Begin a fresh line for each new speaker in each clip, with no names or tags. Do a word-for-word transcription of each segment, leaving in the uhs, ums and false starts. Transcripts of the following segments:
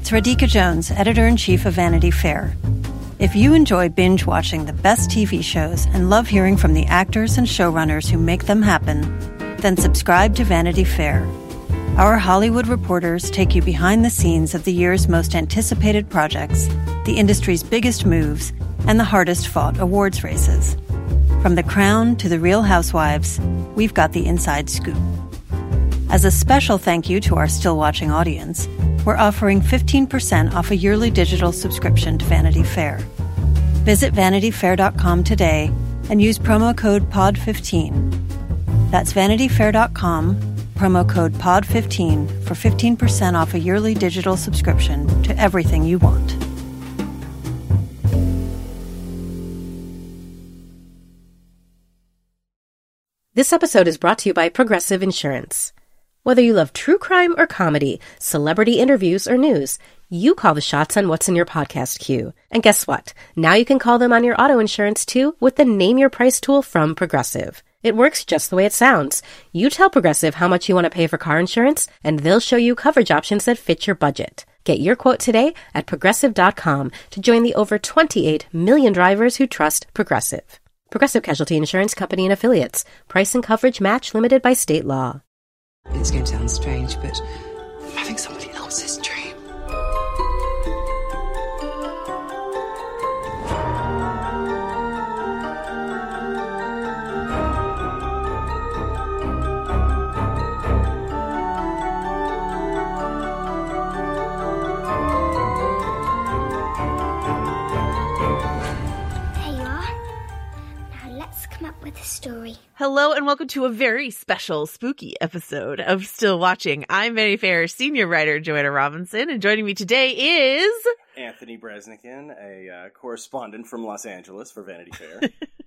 It's Radhika Jones, Editor-in-Chief of Vanity Fair. If you enjoy binge-watching the best T V shows and love hearing from the actors and showrunners who make them happen, then subscribe to Vanity Fair. Our Hollywood reporters take you behind the scenes of the year's most anticipated projects, the industry's biggest moves, and the hardest-fought awards races. From The Crown to The Real Housewives, we've got the inside scoop. As a special thank you to our still-watching audience, we're offering fifteen percent off a yearly digital subscription to Vanity Fair. Visit vanity fair dot com today and use promo code P O D fifteen. That's vanity fair dot com, promo code P O D fifteen for fifteen percent off a yearly digital subscription to everything you want.
This episode is brought to you by Progressive Insurance. Whether you love true crime or comedy, celebrity interviews or news, you call the shots on what's in your podcast queue. And guess what? Now you can call them on your auto insurance too with the Name Your Price tool from Progressive. It works just the way it sounds. You tell Progressive how much you want to pay for car insurance, and they'll show you coverage options that fit your budget. Get your quote today at progressive dot com to join the over twenty-eight million drivers who trust Progressive. Progressive Casualty Insurance Company and Affiliates. Price and coverage match limited by state law.
It's going to sound strange, but I'm having somebody else's dream.
With a story.
Hello and welcome to a very special spooky episode of Still Watching. I'm Vanity Fair senior writer Joanna Robinson, and joining me today is
Anthony Bresnikan, a uh, correspondent from Los Angeles for Vanity Fair.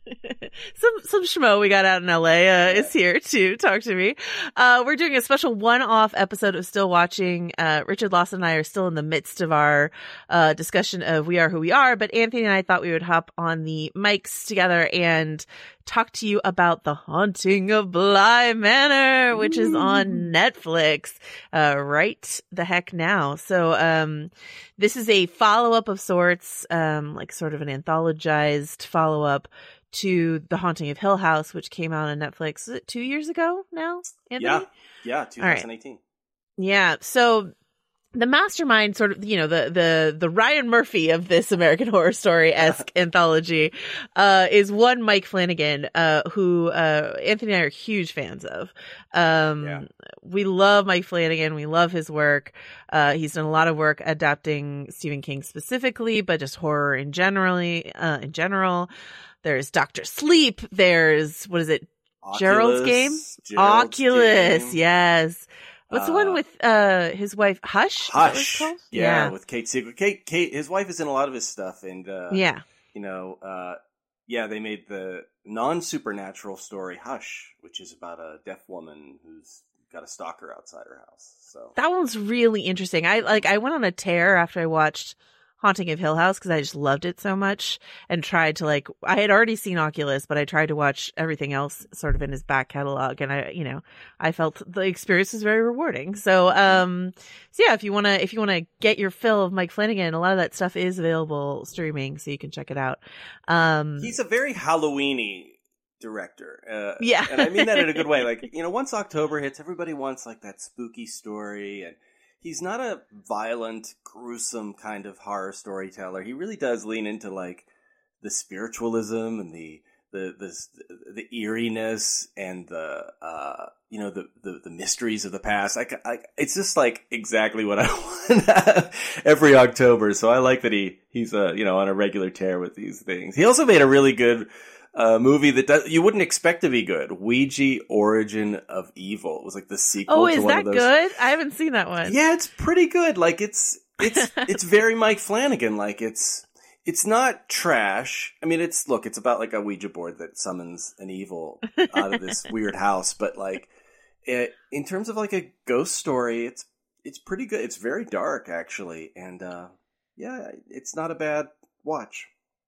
some some schmo we got out in L A uh, yeah. is here to talk to me. Uh, we're doing a special one-off episode of Still Watching. Uh, Richard Lawson and I are still in the midst of our uh, discussion of We Are Who We Are, but Anthony and I thought we would hop on the mics together and talk to you about The Haunting of Bly Manor, which is on Netflix uh, right the heck now. So um, this is a follow-up of sorts, um, like sort of an anthologized follow-up to The Haunting of Hill House, which came out on Netflix, is it two years ago now, Anthony?
Yeah, yeah, twenty eighteen.
Right. Yeah, so the mastermind, sort of, you know, the the the Ryan Murphy of this American Horror Story-esque anthology, uh, is one Mike Flanagan, uh, who uh, Anthony and I are huge fans of. Um, yeah. We love Mike Flanagan. We love his work. Uh, he's done a lot of work adapting Stephen King specifically, but just horror in generally, uh, in general. There's Doctor Sleep. There's, what is it?
Oculus,
Gerald's Game?
Gerald's
Oculus,
Game.
Yes. What's
uh,
the one with uh his wife, Hush?
Hush. Yeah,
yeah,
with Kate Siegel. Kate, Kate, his wife is in a lot of his stuff. And, uh,
yeah.
you know, uh, yeah, they made the non-supernatural story Hush, which is about a deaf woman who's got a stalker outside her house. So
that one's really interesting. I like, I went on a tear after I watched Haunting of Hill House because I just loved it so much and tried to like, I had already seen Oculus, but I tried to watch everything else sort of in his back catalog. And I, you know, I felt the experience was very rewarding. So, um, so yeah, if you want to, if you want to get your fill of Mike Flanagan, a lot of that stuff is available streaming, so you can check it out. Um,
he's a very Halloween-y director. Uh,
yeah.
And I mean that in a good way. Like, you know, once October hits, everybody wants like that spooky story, and he's not a violent, gruesome kind of horror storyteller. He really does lean into like the spiritualism and the the the, the eeriness and the uh, you know the, the the mysteries of the past. I, I, it's just like exactly what I want every October. So I like that he he's uh, you know on a regular tear with these things. He also made a really good uh, movie that does, you wouldn't expect to be good. Ouija: Origin of Evil. It was like the sequel.
Oh,
to
is
one
that
of those.
good? I haven't seen that one.
Yeah, it's pretty good. Like it's it's it's very Mike Flanagan. Like it's it's not trash. I mean, it's look, it's about like a Ouija board that summons an evil out of this weird house. But like it, in terms of like a ghost story, it's it's pretty good. It's very dark actually, and uh, yeah, it's not a bad watch.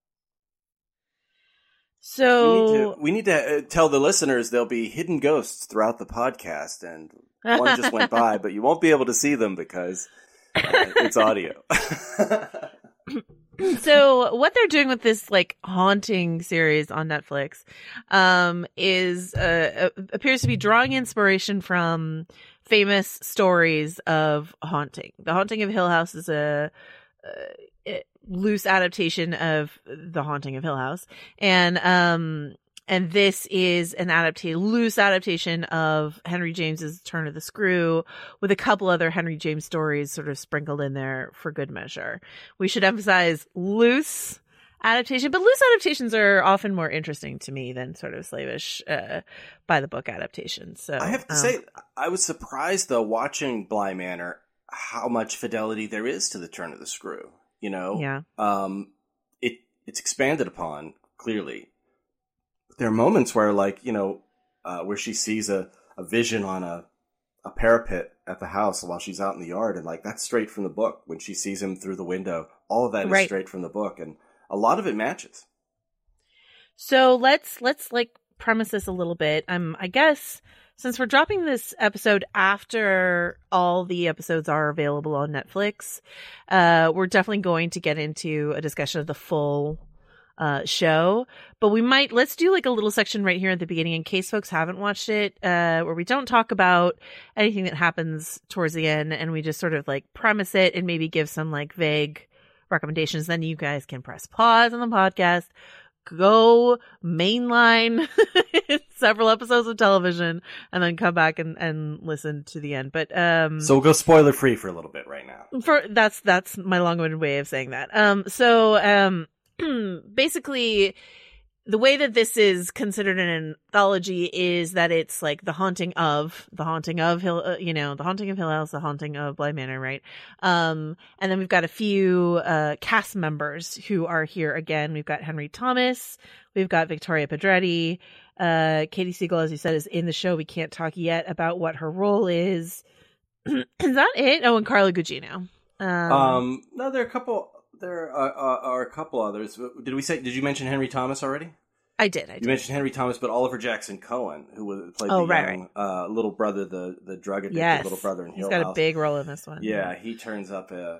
So
we need to, we need to uh, tell the listeners there'll be hidden ghosts throughout the podcast, and one just went by, but you won't be able to see them because uh, it's audio.
So what they're doing with this like haunting series on Netflix um, is uh, appears to be drawing inspiration from famous stories of haunting. The Haunting of Hill House is a, a loose adaptation of The Haunting of Hill House, and um, and this is an adaptation, loose adaptation of Henry James's Turn of the Screw, with a couple other Henry James stories sort of sprinkled in there for good measure. We should emphasize loose adaptation, but loose adaptations are often more interesting to me than sort of slavish uh, by the book adaptations. So
I have to um, say, I was surprised though watching Bly Manor how much fidelity there is to the Turn of the Screw. You know,
yeah,
um, it it's expanded upon clearly. There are moments where, like, you know, uh, where she sees a, a vision on a, a parapet at the house while she's out in the yard. And, like, that's straight from the book. When she sees him through the window, all of that is
right.
straight from the book. And a lot of it matches.
So let's, let's like, premise this a little bit. Um, I guess, since we're dropping this episode after all the episodes are available on Netflix, uh, we're definitely going to get into a discussion of the full uh show, but we might let's do like a little section right here at the beginning in case folks haven't watched it, uh where we don't talk about anything that happens towards the end, and we just sort of like premise it and maybe give some like vague recommendations. Then you guys can press pause on the podcast, go mainline several episodes of television, and then come back and and listen to the end. But um
so we'll go spoiler free for a little bit right now.
For that's that's my long-winded way of saying that. Um so um basically, the way that this is considered an anthology is that it's like the haunting of the haunting of Hill, uh, you know, the haunting of Hill House, the haunting of Bly Manor, right? Um, and then we've got a few uh, cast members who are here again. We've got Henry Thomas, we've got Victoria Pedretti, uh, Katie Siegel, as you said, is in the show. We can't talk yet about what her role is. Is that it? Oh, and Carla Gugino. Um,
um no, there are a couple. There are, are, are a couple others. Did we say? Did you mention Henry Thomas already?
I did. I did.
You mentioned Henry Thomas, but Oliver Jackson Cohen, who was, played
oh,
the
right,
young uh, little brother, the the drug addicted
yes.
little brother in Hill
He's got
House.
a big role in this one.
Yeah, he turns up uh,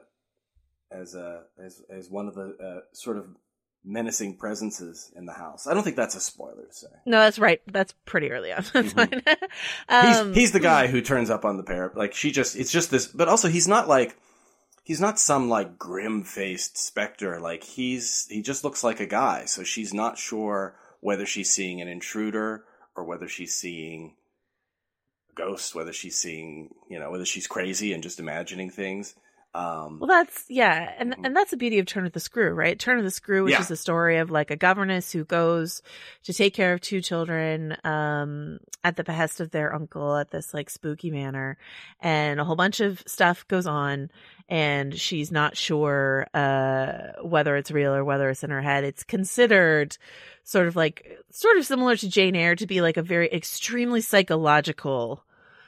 as a as as one of the uh, sort of menacing presences in the house. I don't think that's a spoiler to say.
No, that's right. That's pretty early on. That's
mm-hmm.
fine. um,
he's he's the guy who turns up on the parapet. Like she just, it's just this. But also, he's not like. He's not some, like, grim-faced specter. Like, he's he just looks like a guy. So she's not sure whether she's seeing an intruder or whether she's seeing a ghost, whether she's seeing, you know, whether she's crazy and just imagining things. Um,
well, that's, yeah, and and that's the beauty of Turn of the Screw, right? Turn of the Screw, which
yeah.
is a story of, like, a governess who goes to take care of two children um, at the behest of their uncle at this, like, spooky manor, and a whole bunch of stuff goes on, and she's not sure uh, whether it's real or whether it's in her head. It's considered sort of, like, sort of similar to Jane Eyre to be, like, a very extremely psychological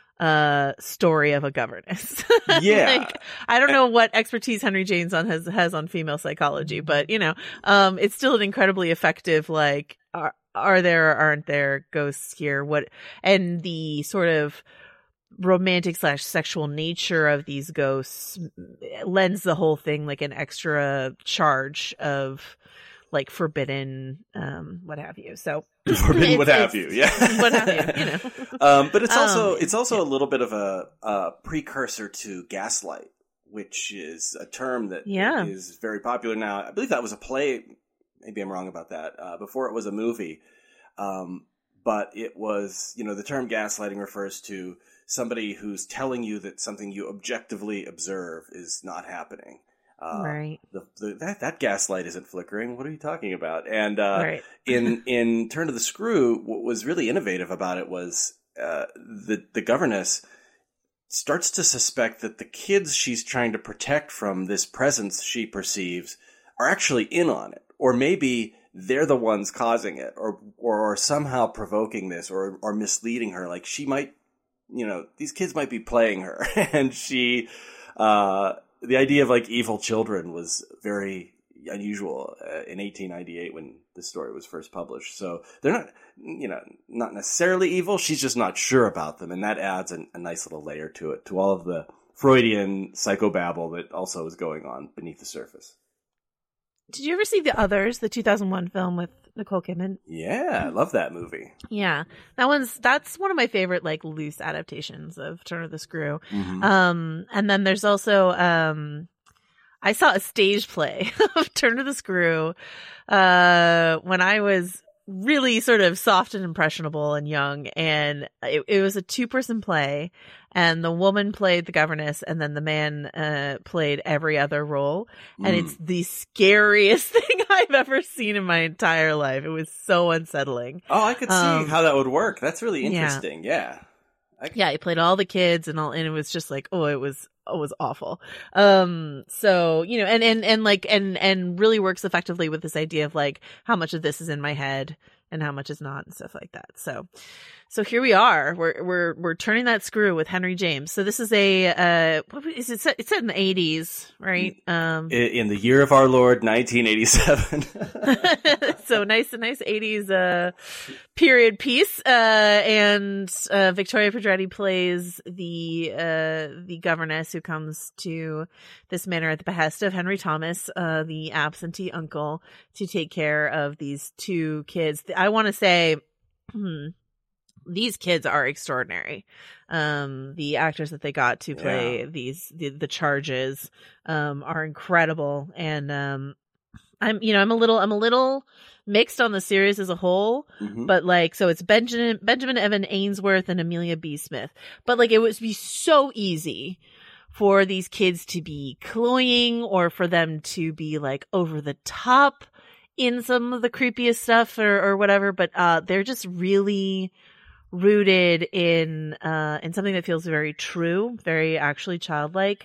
uh story of a governess.
Yeah.
Like, I don't know what expertise Henry James on has has on female psychology, but you know, um it's still an incredibly effective, like, are are there or aren't there ghosts here? What, and the sort of romantic slash sexual nature of these ghosts lends the whole thing like an extra charge of like forbidden um what have you. So
forbidden what have you, yeah.
What have you, you know.
Um but it's also
um,
it's also
yeah.
a little bit of a, a precursor to gaslight, which is a term that
yeah.
is very popular now. I believe that was a play, maybe I'm wrong about that, uh, before it was a movie. Um but it was, you know, the term gaslighting refers to somebody who's telling you that something you objectively observe is not happening. Uh,
right.
The, the, that that gaslight isn't flickering. What are you talking about? And uh,
right.
in in Turn of the Screw, what was really innovative about it was uh, the the governess starts to suspect that the kids she's trying to protect from this presence she perceives are actually in on it, or maybe they're the ones causing it, or or somehow provoking this, or or misleading her. Like she might, you know, these kids might be playing her, and she. Uh, The idea of like evil children was very unusual uh, in eighteen ninety-eight when this story was first published. So they're not, you know, not necessarily evil. She's just not sure about them. And that adds a, a nice little layer to it, to all of the Freudian psychobabble that also is going on beneath the surface.
Did you ever see The Others, the two thousand one film with Nicole Kidman?
Yeah, I love that movie.
Yeah, that one's that's one of my favorite like loose adaptations of Turn of the Screw.
Mm-hmm.
Um, and then there's also um, I saw a stage play of Turn of the Screw uh, when I was really sort of soft and impressionable and young, and it, it was a two-person play, and the woman played the governess, and then the man uh, played every other role, and
Mm.
it's the scariest thing I've ever seen in my entire life. It was so unsettling.
Oh, I could see
Um,
how that would work. That's really
yeah.
interesting. Yeah. I,
Yeah, he played all the kids and all, and it was just like, oh, it was, it was awful. Um, so, you know, and, and, and like, and, and really works effectively with this idea of like, how much of this is in my head and how much is not and stuff like that. So, so here we are. We're, we're, we're turning that screw with Henry James. So this is a, uh, what is it? It's set in the eighties, right? Um,
in, in the year of our Lord, nineteen eighty-seven.
so nice, a nice eighties, uh, period piece. Uh, and, uh, Victoria Pedretti plays the, uh, the governess who comes to this manor at the behest of Henry Thomas, uh, the absentee uncle, to take care of these two kids. I want to say, hmm, these kids are extraordinary. Um, the actors that they got to play
Yeah.
these, the, the charges, um, are incredible. And, um, I'm, you know, I'm a little, I'm a little mixed on the series as a whole,
Mhm.
but like, so it's Benjamin, Benjamin Evan Ainsworth and Amelia B. Smith, but like, it would be so easy for these kids to be cloying or for them to be like over the top in some of the creepiest stuff or, or whatever, but, uh, they're just really rooted in uh in something that feels very true, very actually childlike.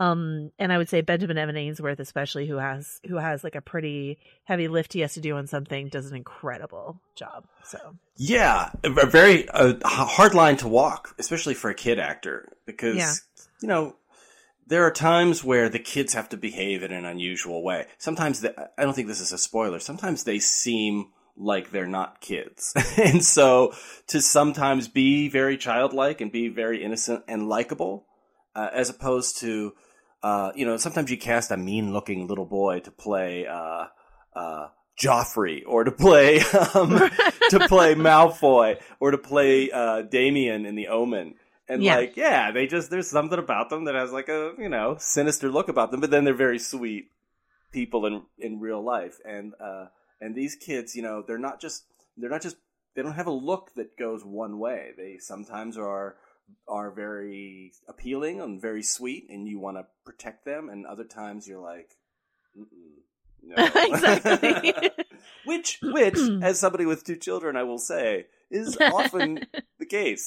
Um and I would say Benjamin Evan Ainsworth especially, who has who has like a pretty heavy lift he has to do on something, does an incredible job. So
Yeah, a a very uh, hard line to walk, especially for a kid actor, because,
Yeah.
you know, there are times where the kids have to behave in an unusual way. Sometimes, they, I don't think this is a spoiler, sometimes they seem like they're not kids. And so to sometimes be very childlike and be very innocent and likable, uh, as opposed to, uh, you know, sometimes you cast a mean looking little boy to play, uh, uh, Joffrey, or to play, um, to play Malfoy, or to play, uh, Damien in The Omen. And
Yeah.
like, yeah, they just, there's something about them that has like a, you know, sinister look about them, but then they're very sweet people in, in real life. And, uh, And these kids, you know, they're not just, they're not just, they don't have a look that goes one way. They sometimes are, are very appealing and very sweet, and you want to protect them. And other times you're like, mm-mm, no.
Exactly.
which, which, as somebody with two children, I will say, is often the case.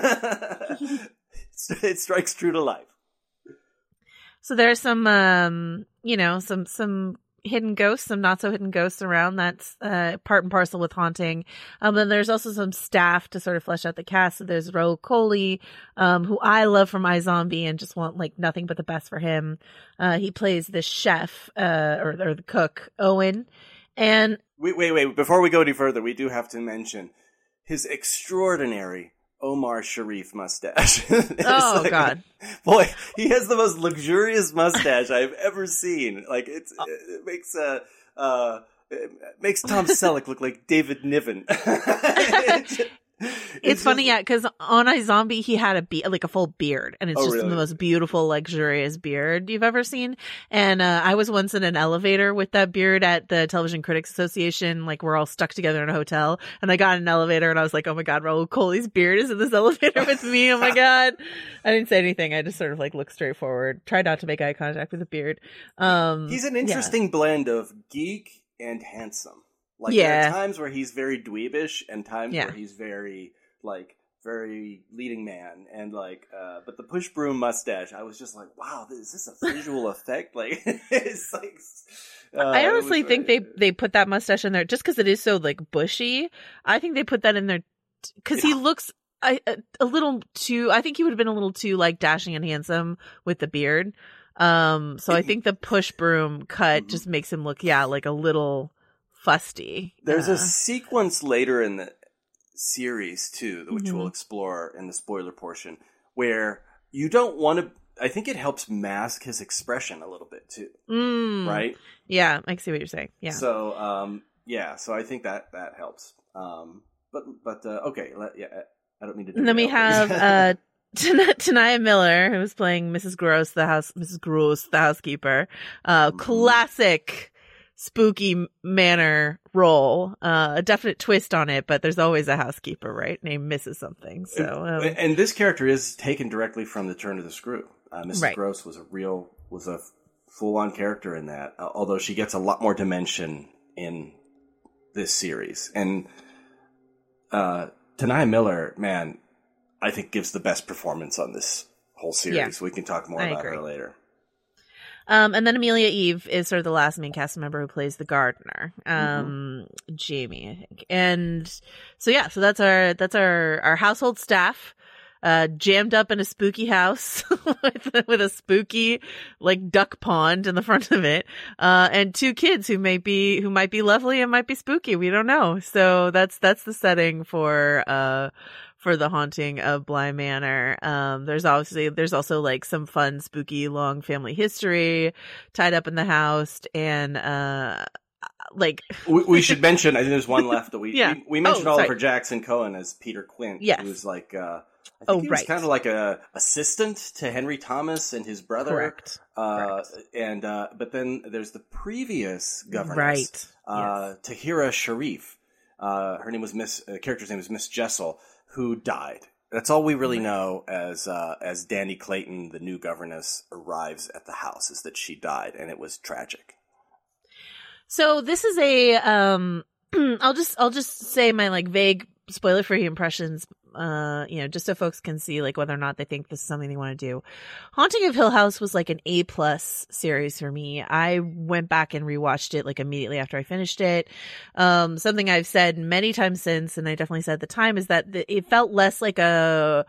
It strikes true to life.
So there's some um you know, some some hidden ghosts, some not so hidden ghosts around. That's uh, part and parcel with Haunting. Um, and there's also some staff to sort of flesh out the cast. So there's Raul Coley, um, who I love from iZombie and just want like nothing but the best for him. Uh, he plays the chef, uh, or, or the cook, Owen. And
Wait, wait, wait. Before we go any further, we do have to mention his extraordinary Omar Sharif mustache.
oh
like,
God.
Boy, he has the most luxurious mustache I've ever seen. Like, it's, it makes, uh, uh, it makes Tom Selleck look like David Niven.
It's funny, yeah, because on iZombie he had a be- like a full beard, and it's
Oh,
just
really?
the most beautiful, luxurious beard you've ever seen. And uh, I was once in an elevator with that beard at the Television Critics Association. Like, we're all stuck together in a hotel, and I got in an elevator, and I was like, "Oh my God, Raul Coley's beard is in this elevator with me! Oh my God!" I didn't say anything. I just sort of like looked straight forward, tried not to make eye contact with the beard. Um,
He's an
yeah.
interesting blend of geek and handsome. Like,
Yeah.
there are times where he's very dweebish, and times
Yeah.
where he's very, like, very leading man. And, like, uh, but the push broom mustache, I was just like, wow, is this a visual effect? Like, it's like, uh,
I
it was
honestly think
very-
they they put that mustache in there just because it is so like bushy. I think they put that in there because he
Yeah.
looks a, a, a little too. I think he would have been a little too like dashing and handsome with the beard. Um, so I think the push broom cut just makes him look, yeah, like a little fusty.
There's
Uh,
a sequence later in the series too, which
Mhm.
we'll explore in the spoiler portion, where you don't want to. I think it helps mask his expression a little bit too,
Mm.
right?
Yeah, I see what you're saying. Yeah.
So, um, yeah, so I think that that helps. Um, but but uh, okay, let, yeah, I don't mean to.
And then we have uh, Tan- Tanaya Miller, who was playing Missus Gross, the house, Missus Gross, the housekeeper. Uh,
Mhm. Classic
spooky manor role. Uh, a definite twist on it, but there's always a housekeeper, right? Named Missus something. So, um,
and, and this character is taken directly from The Turn of the Screw. Uh, Missus
Right.
Gross was a real was a full-on character in that, uh, although she gets a lot more dimension in this series. And uh, Tanaya Miller, man, I think gives the best performance on this whole series.
Yeah.
We can talk more
I
about
agree.
her later.
Um, and then Amelia Eve is sort of the last main cast member who plays the gardener, um, mm-hmm. Jamie, I think. And so, yeah, so that's our, that's our, our household staff, uh, jammed up in a spooky house with, with a spooky, like, duck pond in the front of it. Uh, and two kids who may be, who might be lovely and might be spooky. We don't know. So that's, that's the setting for, uh, for the haunting of Bly Manor. Um, there's obviously, there's also like some fun, spooky, long family history tied up in the house. And, uh, like,
we, we should mention, I think there's one left that we,
Yeah.
we, we mentioned
Oh,
Oliver
sorry.
Jackson Cohen as Peter Quint,
Yes.
who's like, uh, I think
Oh,
he was
right.
kind of like a assistant to Henry Thomas and his brother.
Correct.
Uh,
Correct.
and, uh, but then there's the previous governess,
Right.
uh, Tahira Sharif. Uh, her name was Miss, uh, character's name is Miss Jessel, who died. That's all we really know as, uh, as Danny Clayton, the new governess, arrives at the house, is that she died, and it was tragic.
So this is a, um, I'll just, I'll just say my like vague spoiler free impressions, uh, you know, just so folks can see like whether or not they think this is something they want to do. Haunting of Hill House was like an A plus series for me. I went back and rewatched it like immediately after I finished it. Um, something I've said many times since, and I definitely said at the time, is that the, it felt less like a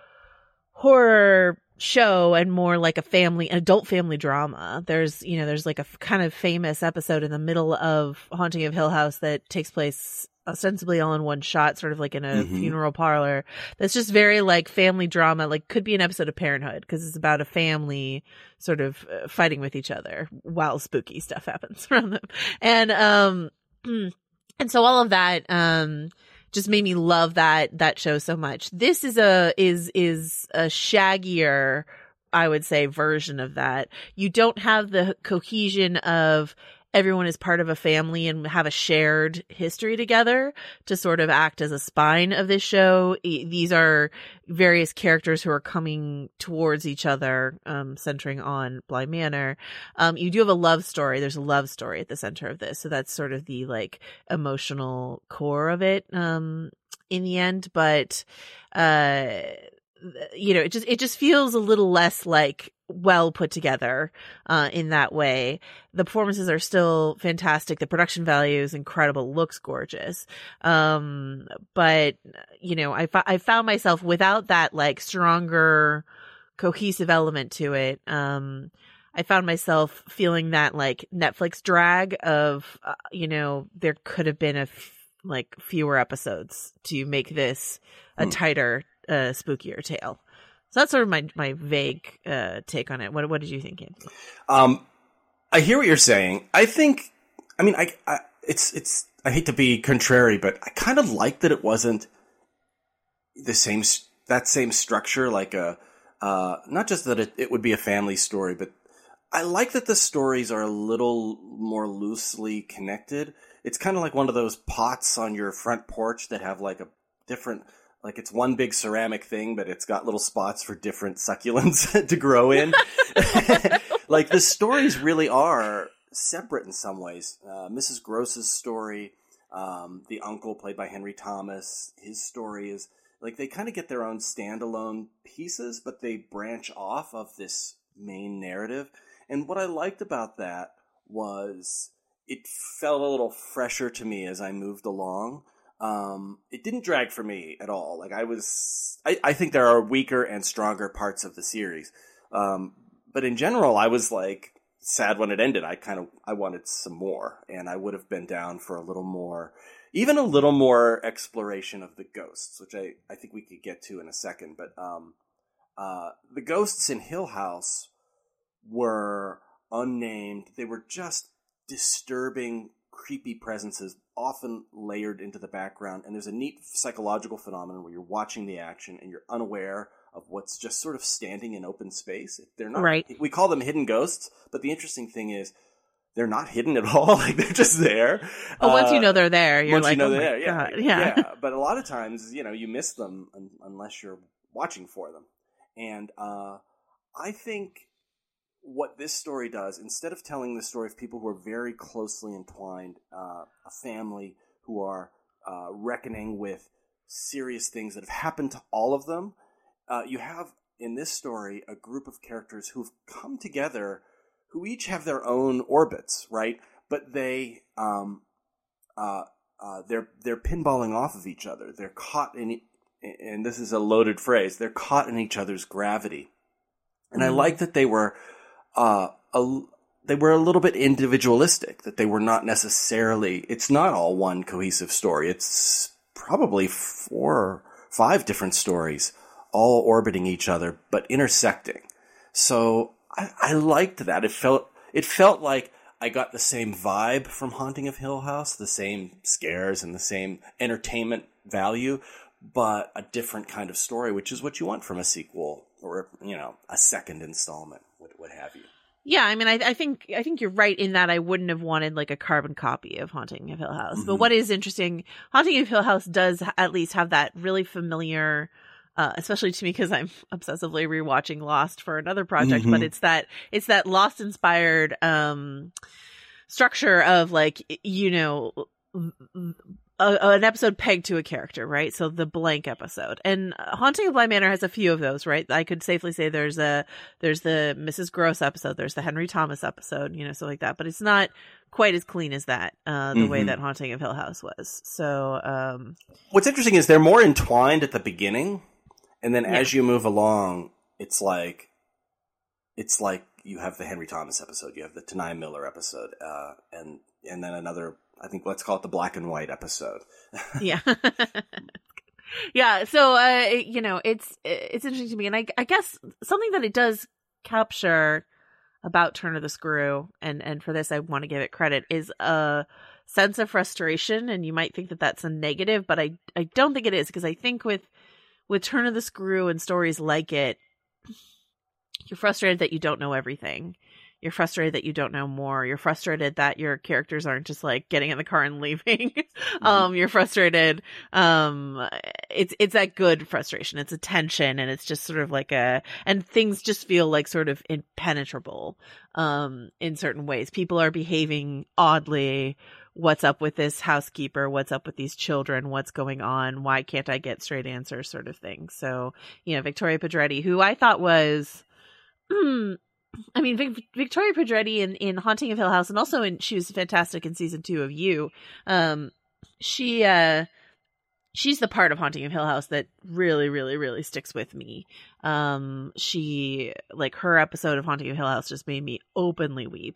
horror show and more like a family, an adult family drama. There's, you know, there's like a f- kind of famous episode in the middle of Haunting of Hill House that takes place ostensibly all in one shot, sort of like in a
Mhm.
funeral parlor. That's just very like family drama, like could be an episode of Parenthood, because it's about a family sort of uh, fighting with each other while spooky stuff happens around them. And, um, and so all of that, um, just made me love that, that show so much. This is a, is, is a shaggier, I would say, version of that. You don't have the cohesion of everyone is part of a family and have a shared history together to sort of act as a spine of this show. E- These are various characters who are coming towards each other, um, centering on Bly Manor. Um, you do have a love story. There's a love story at the center of this. So that's sort of the like emotional core of it, um, in the end. But, uh, you know, it just, it just feels a little less like well put together, uh, in that way. The performances are still fantastic. The production value is incredible. Looks gorgeous. Um, but you know, I, I found myself without that like stronger cohesive element to it. Um, I found myself feeling that like Netflix drag of, uh, you know, there could have been a f- like fewer episodes to make this a
Hmm.
tighter, uh, spookier tale. So that's sort of my, my vague, uh, take on it. What, what did you think, Andy?
Um, I hear what you're saying. I think, I mean, I, I, it's, it's, I hate to be contrary, but I kind of like that it wasn't the same, s- that same structure, like a, uh, not just that it, it would be a family story, but I like that the stories are a little more loosely connected. It's kind of like one of those pots on your front porch that have like a different, like it's one big ceramic thing, but it's got little spots for different succulents to grow in. Like the stories really are separate in some ways. Uh, Missus Gross's story, um, the uncle played by Henry Thomas, his story is like they kind of get their own standalone pieces, but they branch off of this main narrative. And what I liked about that was it felt a little fresher to me as I moved along. Um, it didn't drag for me at all. Like I was, I, I think there are weaker and stronger parts of the series. Um, but in general, I was like sad when it ended. I kind of, I wanted some more, and I would have been down for a little more, even a little more exploration of the ghosts, which I, I think we could get to in a second. But, um, uh, the ghosts in Hill House were unnamed. They were just disturbing, creepy presences, often layered into the background. And there's a neat psychological phenomenon where you're watching the action and you're unaware of what's just sort of standing in open space. They're not,
right.
We call them hidden ghosts, but the interesting thing is they're not hidden at all. Like, they're just there.
Oh, uh, once you know they're there, you're
once
like,
you know
oh
they're
my
there, yeah,
God. Yeah.
yeah. But a lot of times, you know, you miss them un- unless you're watching for them. And uh, I think what this story does, instead of telling the story of people who are very closely entwined, uh, a family who are uh, reckoning with serious things that have happened to all of them, uh, you have in this story a group of characters who've come together, who each have their own orbits, right? But they, um, uh, uh, they're they're pinballing off of each other. They're caught in, and this is a loaded phrase, they're caught in each other's gravity. And mm. I like that they were, uh, a, they were a little bit individualistic. That they were not necessarily. It's not all one cohesive story. It's probably four or five different stories, all orbiting each other but intersecting. So I, I liked that. It felt it felt like I got the same vibe from Haunting of Hill House, the same scares and the same entertainment value, but a different kind of story, which is what you want from a sequel or, you know, a second installment, what, what have you.
Yeah, I mean, I, I think I think you're right in that I wouldn't have wanted like a carbon copy of Haunting of Hill House. Mm-hmm. But what is interesting, Haunting of Hill House does at least have that really familiar, uh, especially to me because I'm obsessively rewatching Lost for another project. Mm-hmm. But it's that it's that Lost inspired um, structure of like, you know, A, an episode pegged to a character, right? So the blank episode. And Haunting of Bly Manor has a few of those, right? I could safely say there's a there's the Missus Gross episode, there's the Henry Thomas episode, you know, stuff like that. But it's not quite as clean as that, uh, the mm-hmm. way that Haunting of Hill House was. So um
what's interesting is they're more entwined at the beginning, and then yeah. as you move along, it's like it's like you have the Henry Thomas episode, you have the Tanai Miller episode, uh, and and then another, I think let's call it the black and white episode.
Yeah. Yeah. So, uh, you know, it's, it's interesting to me. And I, I guess something that it does capture about Turn of the Screw, and, and for this, I want to give it credit, is a sense of frustration. And you might think that that's a negative, but I, I don't think it is, because I think with, with Turn of the Screw and stories like it, you're frustrated that you don't know everything. You're frustrated that you don't know more. You're frustrated that your characters aren't just like getting in the car and leaving. mm-hmm. Um, you're frustrated. Um, it's, it's that good frustration. It's a tension, and it's just sort of like a, and things just feel like sort of impenetrable, um, in certain ways. People are behaving oddly. What's up with this housekeeper? What's up with these children? What's going on? Why can't I get straight answers, sort of thing. So, you know, Victoria Pedretti, who I thought was, hmm, I mean, Vic- Victoria Pedretti in, in Haunting of Hill House, and also in, she was fantastic in season two of You. Um, she, uh, she's the part of Haunting of Hill House that really, really, really sticks with me. Um, she, like, her episode of Haunting of Hill House just made me openly weep.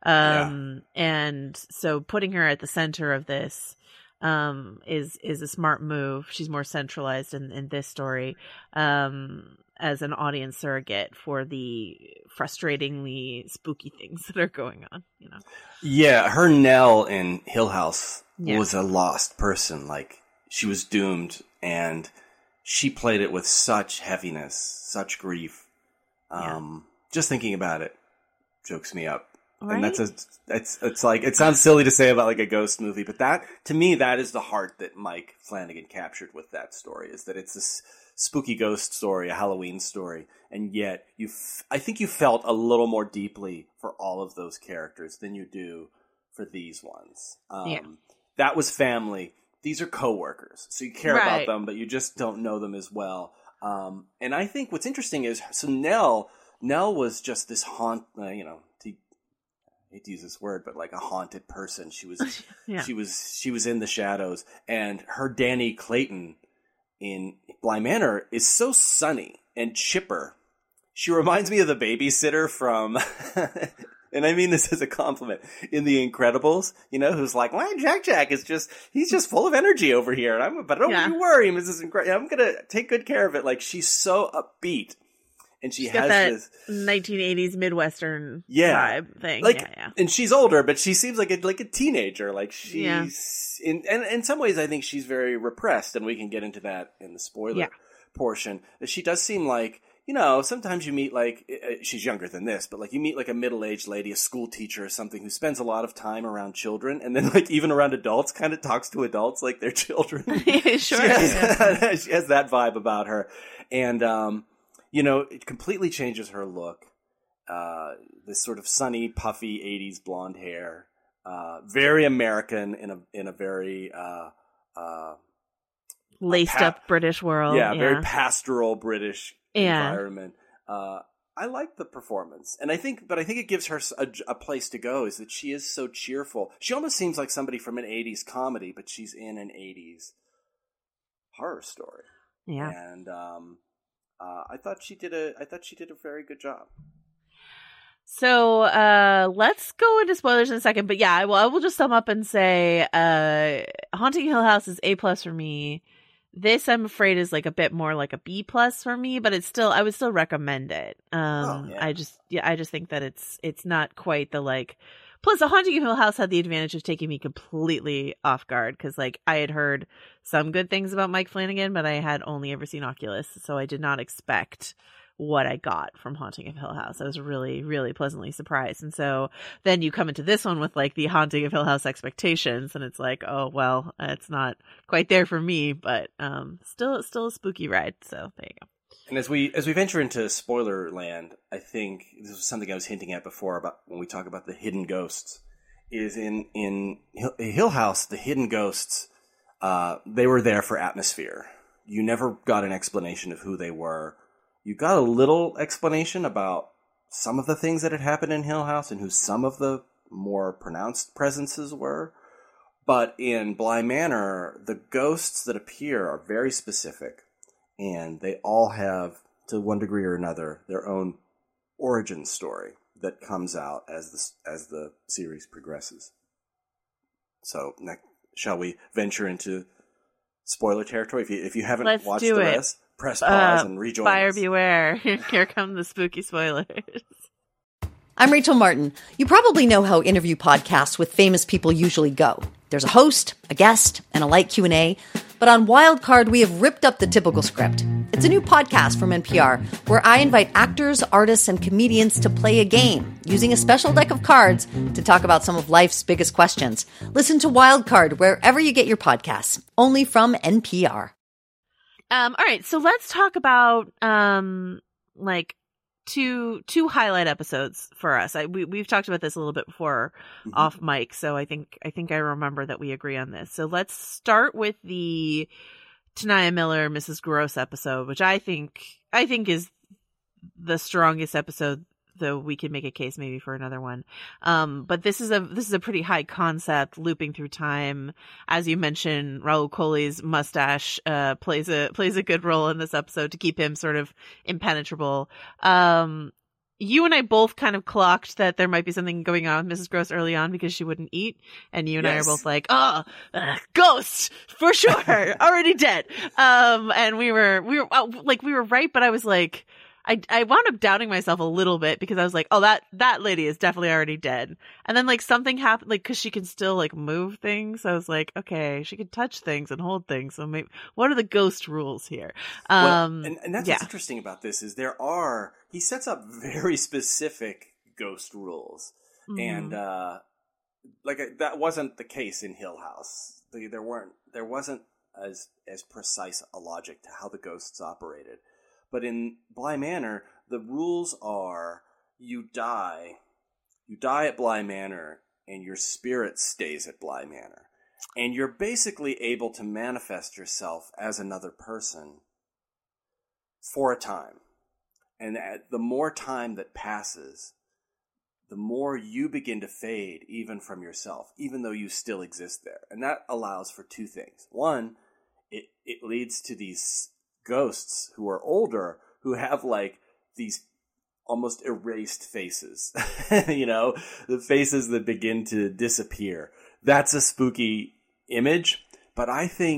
Um, yeah. And so putting her at the center of this, um, is, is a smart move. She's more centralized in, in this story. Um, as an audience surrogate for the frustratingly spooky things that are going on, you know?
Yeah, her Nell in Hill House yeah. was a lost person. Like, she was doomed, and she played it with such heaviness, such grief. Um, yeah. Just thinking about it chokes me up. Right? And that's a, it's, it's like, it sounds silly to say about like a ghost movie, but that, to me, that is the heart that Mike Flanagan captured with that story, is that it's this spooky ghost story, a Halloween story, and yet you, f- I think you felt a little more deeply for all of those characters than you do for these ones. Um, yeah. That was family. These are coworkers, so you care right. about them, but you just don't know them as well. Um, and I think what's interesting is, so Nell, Nell was just this haunt, uh, you know, to, I hate to use this word, but like a haunted person. She was, yeah. she was, she was in the shadows, and her Danny Clayton in Bly Manor is so sunny and chipper. She reminds me of the babysitter from, and I mean this as a compliment, in The Incredibles, you know, who's like, well, Jack Jack is just, he's just full of energy over here. And I'm, but don't yeah. you worry, Missus Incredible. I'm going to take good care of it. Like, she's so upbeat. and she
she's
has
got that
this
nineteen eighties Midwestern
yeah,
vibe thing.
Like,
yeah, yeah.
And she's older, but she seems like a like a teenager. Like she's
Yeah.
in, and in some ways, I think she's very repressed, and we can get into that in the spoiler
Yeah.
portion. She does seem like, you know, sometimes you meet like she's younger than this, but like you meet like a middle aged lady, a school teacher or something, who spends a lot of time around children, and then like even around adults, kind of talks to adults like they're children.
sure.
She has, she has that vibe about her, and um, you know, it completely changes her look. Uh, this sort of sunny, puffy eighties blonde hair, uh, very American in a in a very uh, uh,
laced
pa-
up British world.
yeah,
Yeah,
very pastoral British
Yeah.
environment. Uh, I like the performance, and I think, but I think it gives her a, a place to go. Is that she is so cheerful? She almost seems like somebody from an eighties comedy, but she's in an eighties horror story.
yeah.
And um, uh, I thought she did a, I thought she did a very good job.
So uh, let's go into spoilers in a second. But yeah, I will, I will just sum up and say uh, Haunting Hill House is A plus for me. This, I'm afraid, is like a bit more like a B plus for me, but it's still, I would still recommend it. Um,
Oh, yeah.
I just, yeah, I just think that it's, it's not quite the like, plus the Haunting of Hill House had the advantage of taking me completely off guard. Cause like I had heard some good things about Mike Flanagan, but I had only ever seen Oculus. So I did not expect what I got from Haunting of Hill House. I was really, really pleasantly surprised. And so then you come into this one with like the Haunting of Hill House expectations, and it's like, oh, well, it's not quite there for me, but um, still, still a spooky ride. So there you go.
And as we as we venture into spoiler land, I think this was something I was hinting at before about when we talk about the hidden ghosts. Is in in Hill, Hill House, the hidden ghosts, uh, they were there for atmosphere. You never got an explanation of who they were. You got a little explanation about some of the things that had happened in Hill House and who some of the more pronounced presences were. But in Bly Manor, the ghosts that appear are very specific, and they all have, to one degree or another, their own origin story that comes out as the, as the series progresses. So, next, shall we venture into spoiler territory? If you, if you haven't
Let's
watched
do
the
it.
rest, press pause
Uh,
and rejoin
Buyer
us.
beware. Here come the spooky spoilers.
I'm Rachel Martin. You probably know how interview podcasts with famous people usually go. There's a host, a guest, and a light Q and A. But on Wildcard, we have ripped up the typical script. It's a new podcast from N P R where I invite actors, artists, and comedians to play a game using a special deck of cards to talk about some of life's biggest questions. Listen to Wildcard wherever you get your podcasts, only from N P R.
Um, all right, so let's talk about um, like two two highlight episodes for us. I, we we've talked about this a little bit before
Mhm.
off mic, so I think I think I remember that we agree on this. So let's start with the Tanaya Miller, Missus Gross episode, which I think I think is the strongest episode. Though we could make a case maybe for another one. Um, but this is a, this is a pretty high concept, looping through time. As you mentioned, Raul Coley's mustache, uh, plays a, plays a good role in this episode to keep him sort of impenetrable. Um, you and I both kind of clocked that there might be something going on with Missus Gross early on because she wouldn't eat. And you and
Yes.
I are both like, oh, uh, ghosts for sure. Already dead. Um, and we were, we were uh, like, we were right, but I was like, I, I wound up doubting myself a little bit because I was like, oh, that, that lady is definitely already dead. And then like something happened, like, cause she can still like move things. I was like, okay, she can touch things and hold things. So maybe, what are the ghost rules here? Um,
Well, and, and that's
yeah.
what's interesting about this is there are, he sets up very specific ghost rules.
Mhm.
And, uh, like uh, that wasn't the case in Hill House. The, there weren't, there wasn't as, as precise a logic to how the ghosts operated. But in Bly Manor, the rules are you die, you die at Bly Manor, and your spirit stays at Bly Manor. And you're basically able to manifest yourself as another person for a time. And at the more time that passes, the more you begin to fade even from yourself, even though you still exist there. And that allows for two things. One, it, it leads to these ghosts who are older who have like these almost erased faces, you know, the faces that begin to disappear. That's a spooky image, but I think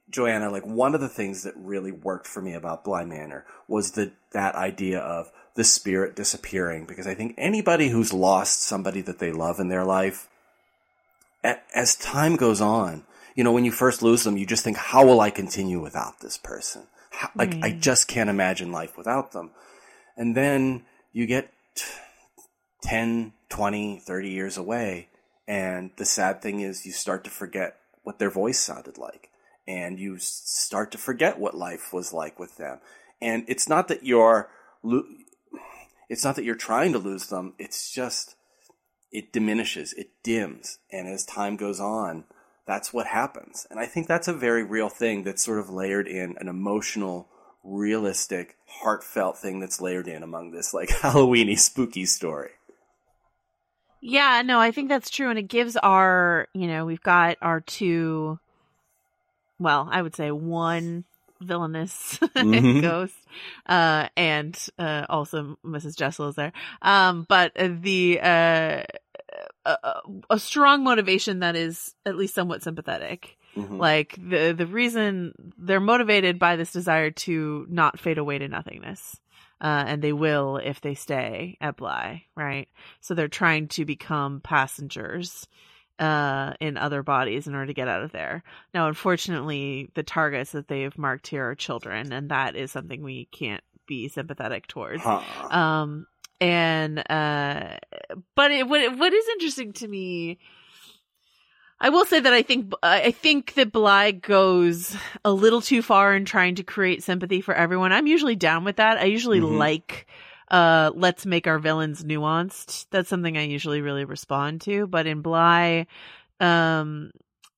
Joanna, like one of the things that really worked for me about Bly Manor was the that idea of the spirit disappearing, because I think anybody who's lost somebody that they love in their life, at, as time goes on, you know, when you first lose them, you just think, how will I continue without this person? How, like, mm. I just can't imagine life without them. And then you get ten, twenty, thirty years away, and the sad thing is you start to forget what their voice sounded like. And you start to forget what life was like with them. And it's not that you're, lo- it's not that you're trying to lose them. It's just, it diminishes, it dims. And as time goes on, that's what happens. And I think that's a very real thing that's sort of layered in, an emotional, realistic, heartfelt thing that's layered in among this like Halloween-y, spooky story.
Yeah, no, I think that's true. And it gives our, you know, we've got our two, well, I would say one villainous mm-hmm. ghost, uh, and uh, also Missus Jessel is there. Um, but the uh, a, a strong motivation that is at least somewhat sympathetic. Mm-hmm. Like the the reason they're motivated by this desire to not fade away to nothingness. Uh, and they will if they stay at Bly, right? So they're trying to become passengers uh, in other bodies in order to get out of there. Now, unfortunately, the targets that they've marked here are children, and that is something we can't be sympathetic towards. Huh. Um, and uh, but it, what what is interesting to me, I will say that I think I think that Bly goes a little too far in trying to create sympathy for everyone. I'm usually down with that. I usually mm-hmm. like uh, let's make our villains nuanced. That's something I usually really respond to. But in Bly, um,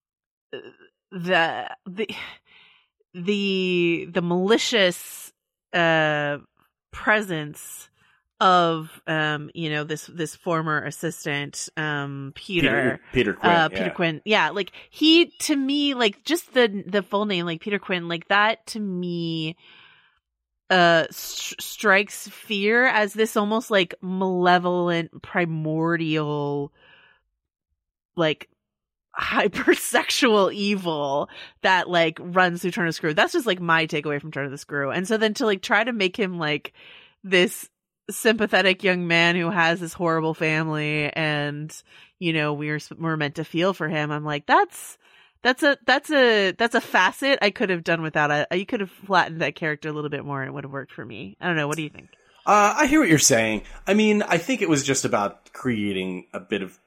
the the the the malicious uh, presence of um you know this this former assistant um Peter
Peter, Peter Quinn
uh
yeah.
Peter Quinn yeah like he to me like just the the full name like Peter Quinn like that to me uh st- strikes fear as this almost like malevolent primordial like hypersexual evil that like runs through Turn of the Screw. That's just like my takeaway from Turn of the Screw. And so then to like try to make him like this sympathetic young man who has this horrible family and you know we're we're meant to feel for him, I'm like that's that's a that's a that's a facet I could have done without. I you could have flattened that character a little bit more and it would have worked for me. I don't know, what do you think?
uh I hear what you're saying. I mean, I think it was just about creating a bit of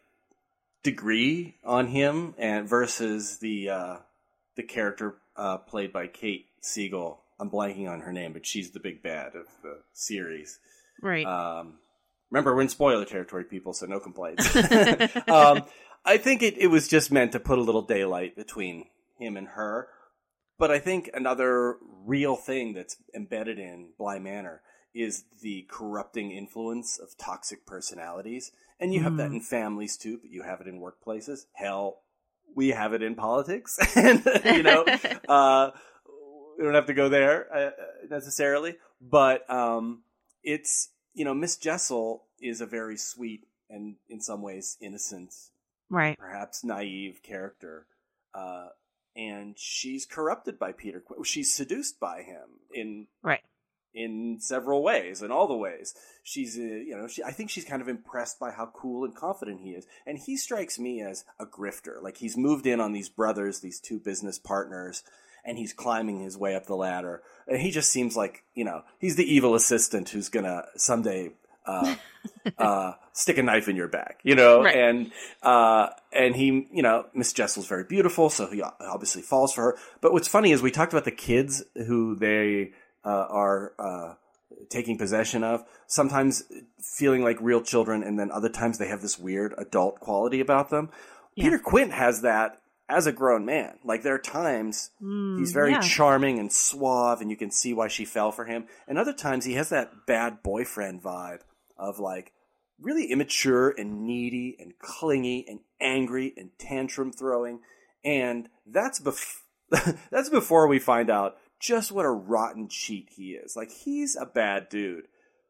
degree on him and versus the uh the character uh played by Kate Siegel. I'm blanking on her name, but she's the big bad of the series.
Right.
Um, remember, we're in spoiler territory, people, so no complaints. um, I think it, it was just meant to put a little daylight between him and her. But I think another real thing that's embedded in Bly Manor is the corrupting influence of toxic personalities. And you mm. have that in families, too, but you have it in workplaces. Hell, we have it in politics. and, you know, uh, we don't have to go there uh, necessarily. But um, it's, you know, Miss Jessel is a very sweet and in some ways innocent,
right?
Perhaps naive character. Uh, and she's corrupted by Peter Quinn. She's seduced by him in
right.
in several ways, in all the ways. She's, uh, you know, she, I think she's kind of impressed by how cool and confident he is. And he strikes me as a grifter. Like he's moved in on these brothers, these two business partners, and he's climbing his way up the ladder. And he just seems like, you know, he's the evil assistant who's going to someday uh, uh, stick a knife in your back, you know?
Right.
And uh, and he, you know, Miss Jessel's very beautiful, so he obviously falls for her. But what's funny is we talked about the kids who they uh, are uh, taking possession of, sometimes feeling like real children, and then other times they have this weird adult quality about them. Yeah. Peter Quint has that as a grown man. Like, there are times mm, he's very
yeah.
charming and suave, and you can see why she fell for him. And other times he has that bad boyfriend vibe of, like, really immature and needy and clingy and angry and tantrum-throwing. And that's, bef- that's before we find out just what a rotten cheat he is. Like, he's a bad dude.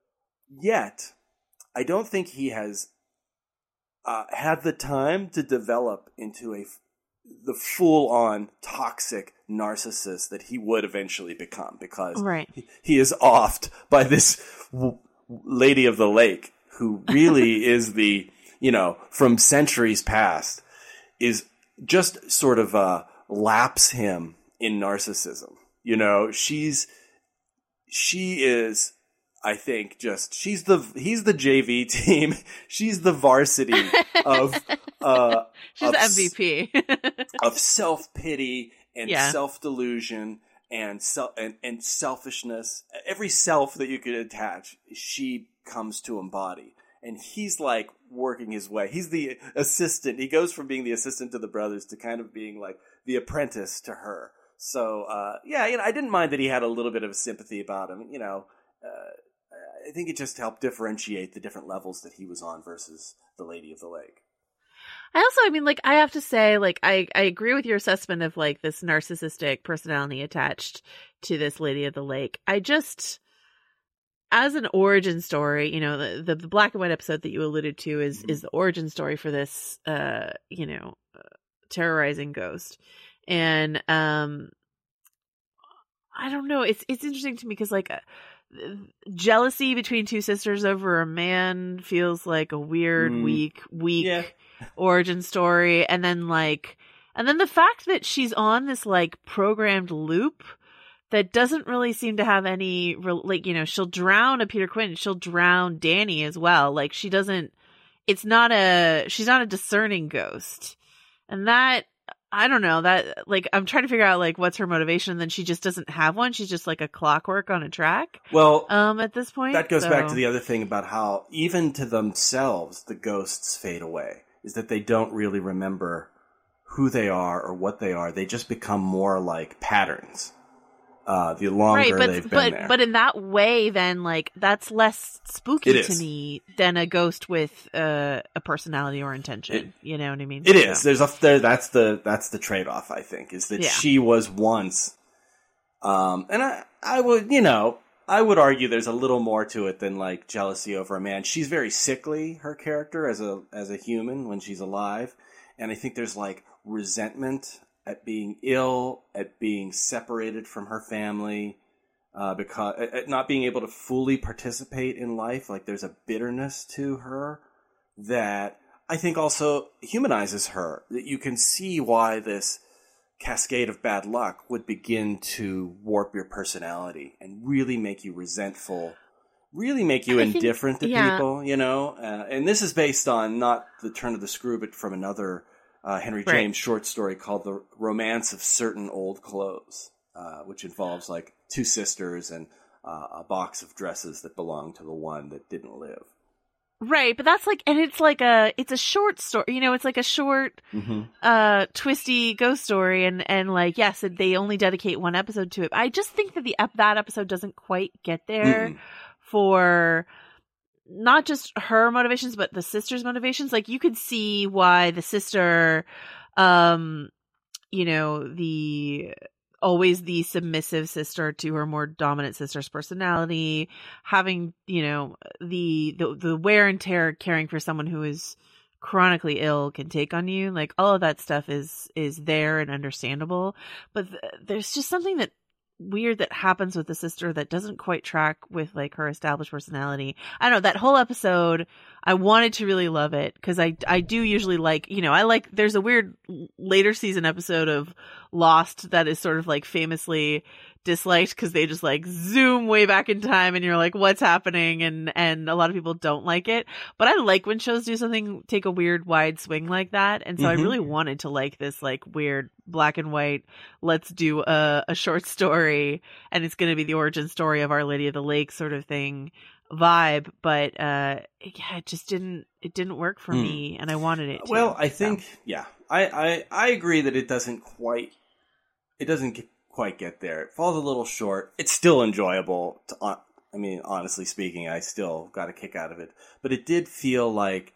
Yet, I don't think he has uh, had the time to develop into a the full-on toxic narcissist that he would eventually become, because
right.
he, he is offed by this w- lady of the lake who really is the, you know, from centuries past, is just sort of uh, laps him in narcissism. You know, she's, she is, I think, just, she's the, he's the J V team. She's the varsity of, uh,
she's
of,
the M V P
of self-pity and
yeah.
self-delusion and, self and, and selfishness. Every self that you could attach, she comes to embody. And he's like working his way. He's the assistant. He goes from being the assistant to the brothers to kind of being like the apprentice to her. So, uh, yeah, you know, I didn't mind that he had a little bit of sympathy about him. You know, uh, I think it just helped differentiate the different levels that he was on versus the Lady of the Lake.
I also, I mean, like, I have to say, like, I, I agree with your assessment of, like, this narcissistic personality attached to this Lady of the Lake. I just, as an origin story, you know, the, the, the black and white episode that you alluded to is, mm-hmm. is the origin story for this, uh, you know, uh, terrorizing ghost. And, um, I don't know. It's, it's interesting to me because, like, uh, jealousy between two sisters over a man feels like a weird, mm. weak, weak yeah. origin story. And then, like, and then the fact that she's on this, like, programmed loop that doesn't really seem to have any, like, you know, she'll drown a Peter Quinn. She'll drown Danny as well. Like, she doesn't, it's not a, she's not a discerning ghost. And that, I don't know, that, like, I'm trying to figure out, like, what's her motivation, and then she just doesn't have one. She's just like a clockwork on a track.
Well,
um, at this point.
That goes
so.
back to the other thing about how, even to themselves, the ghosts fade away, is that they don't really remember who they are or what they are. They just become more like patterns. Uh, the longer
right, but,
they've been
but,
there.
But in that way, then, like, that's less spooky
it
to
is.
me than a ghost with uh, a personality or intention. It, you know what I mean?
It
so.
is. There's a there. That's the that's the trade off. I think is that
yeah.
she was once, um, and I I would you know I would argue there's a little more to it than like jealousy over a man. She's very sickly, her character as a as a human when she's alive, and I think there's like resentment at being ill, at being separated from her family, uh, because at not being able to fully participate in life. Like there's a bitterness to her that I think also humanizes her. That you can see why this cascade of bad luck would begin to warp your personality and really make you resentful, really make you I indifferent think, to yeah. people, you know? Uh, and this is based on not The Turn of the Screw, but from another Uh, Henry James right. short story called The Romance of Certain Old Clothes, uh, which involves like two sisters and uh, a box of dresses that belonged to the one that didn't live.
Right, but that's like, and it's like a, it's a short story, you know, it's like a short, mm-hmm. uh, twisty ghost story, and, and like, yes, they only dedicate one episode to it. I just think that the that episode doesn't quite get there mm-hmm. for not just her motivations, but the sister's motivations. Like, you could see why the sister, um, you know, the always the submissive sister to her more dominant sister's personality, having, you know, the, the, the wear and tear caring for someone who is chronically ill can take on you. Like, all of that stuff is, is there and understandable. But th- there's just something that weird that happens with the sister that doesn't quite track with like her established personality. I don't know, that whole episode, I wanted to really love it because I I do usually like, you know, I like, there's a weird later season episode of Lost that is sort of like famously disliked because they just like zoom way back in time and you're like, what's happening? And and a lot of people don't like it. But I like when shows do something, take a weird wide swing like that. And so mm-hmm. I really wanted to like this like weird black and white, let's do a, a short story and it's going to be the origin story of Our Lady of the Lake sort of thing vibe. But uh, yeah, it just didn't, it didn't work for mm. me and I wanted it to.
Well, I
so. think,
yeah, I, I, I agree that it doesn't quite, it doesn't get, quite get there. It falls a little short. It's still enjoyable. To, I mean, honestly speaking, I still got a kick out of it. But it did feel like,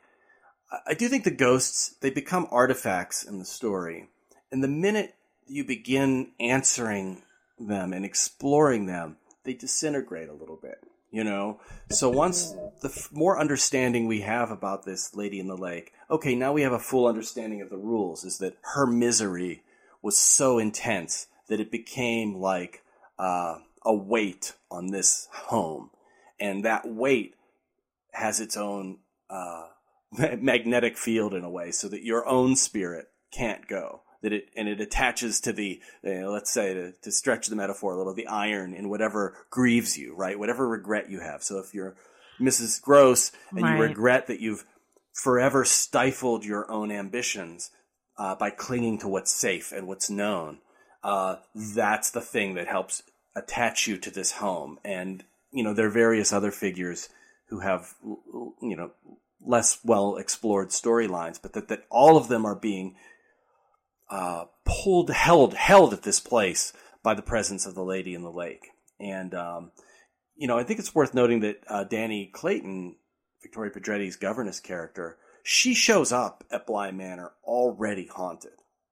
I do think the ghosts, they become artifacts in the story. And the minute you begin answering them and exploring them, they disintegrate a little bit. you know? So once the f- more understanding we have about this lady in the lake, okay, now we have a full understanding of the rules, is that her misery was so intense that it became like uh, a weight on this home. And that weight has its own uh, magnetic field in a way, so that your own spirit can't go. That it and it attaches to the, you know, let's say, to, to stretch the metaphor a little, the iron in whatever grieves you, right? Whatever regret you have. So if you're Missus Gross and
Right.
you regret that you've forever stifled your own ambitions uh, by clinging to what's safe and what's known, uh, that's the thing that helps attach you to this home. And, you know, there are various other figures who have, you know, less well explored storylines, but that, that all of them are being Uh, pulled, held, held at this place by the presence of the lady in the lake. And, um, you know, I think it's worth noting that uh, Danny Clayton, Victoria Pedretti's governess character, she shows up at Bly Manor already haunted.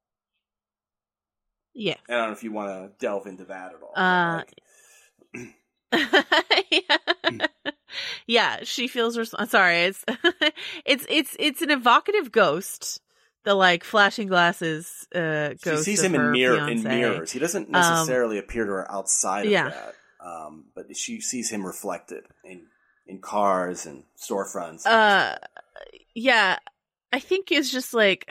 Yeah.
I don't know if you want to delve into that at all.
Uh,
Like,
yeah. yeah, she feels res- sorry, it's it's it's it's an evocative ghost. The like flashing glasses uh
she
ghost
sees
of
him in
her
mirror in
fiancé.
mirrors. He doesn't necessarily um, appear to her outside of
yeah.
that. Um, but she sees him reflected in in cars and storefronts.
Uh, yeah, I think it's just like,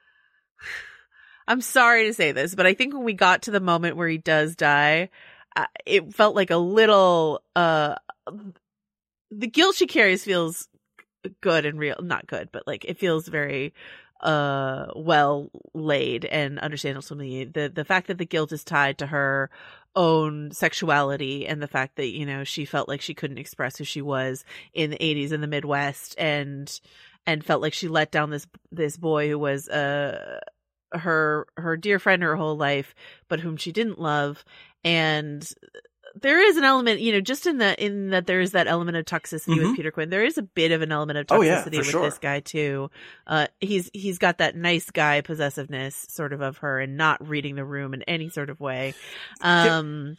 I'm sorry to say this, but I think when we got to the moment where he does die, uh, it felt like a little, uh, the guilt she carries feels good and real, not good, but like it feels very, uh, well laid and understandable to me. The, the fact that the guilt is tied to her own sexuality and the fact that, you know, she felt like she couldn't express who she was in the eighties in the Midwest, and and felt like she let down this this boy who was uh her her dear friend her whole life, but whom she didn't love. And there is an element, you know, just in the in that there is that element of toxicity
Mm-hmm.
with Peter Quinn. There is a bit of an element of toxicity
oh, yeah, for
with
sure.
this guy too. Uh, he's he's got that nice guy possessiveness sort of of her, and not reading the room in any sort of way. Um,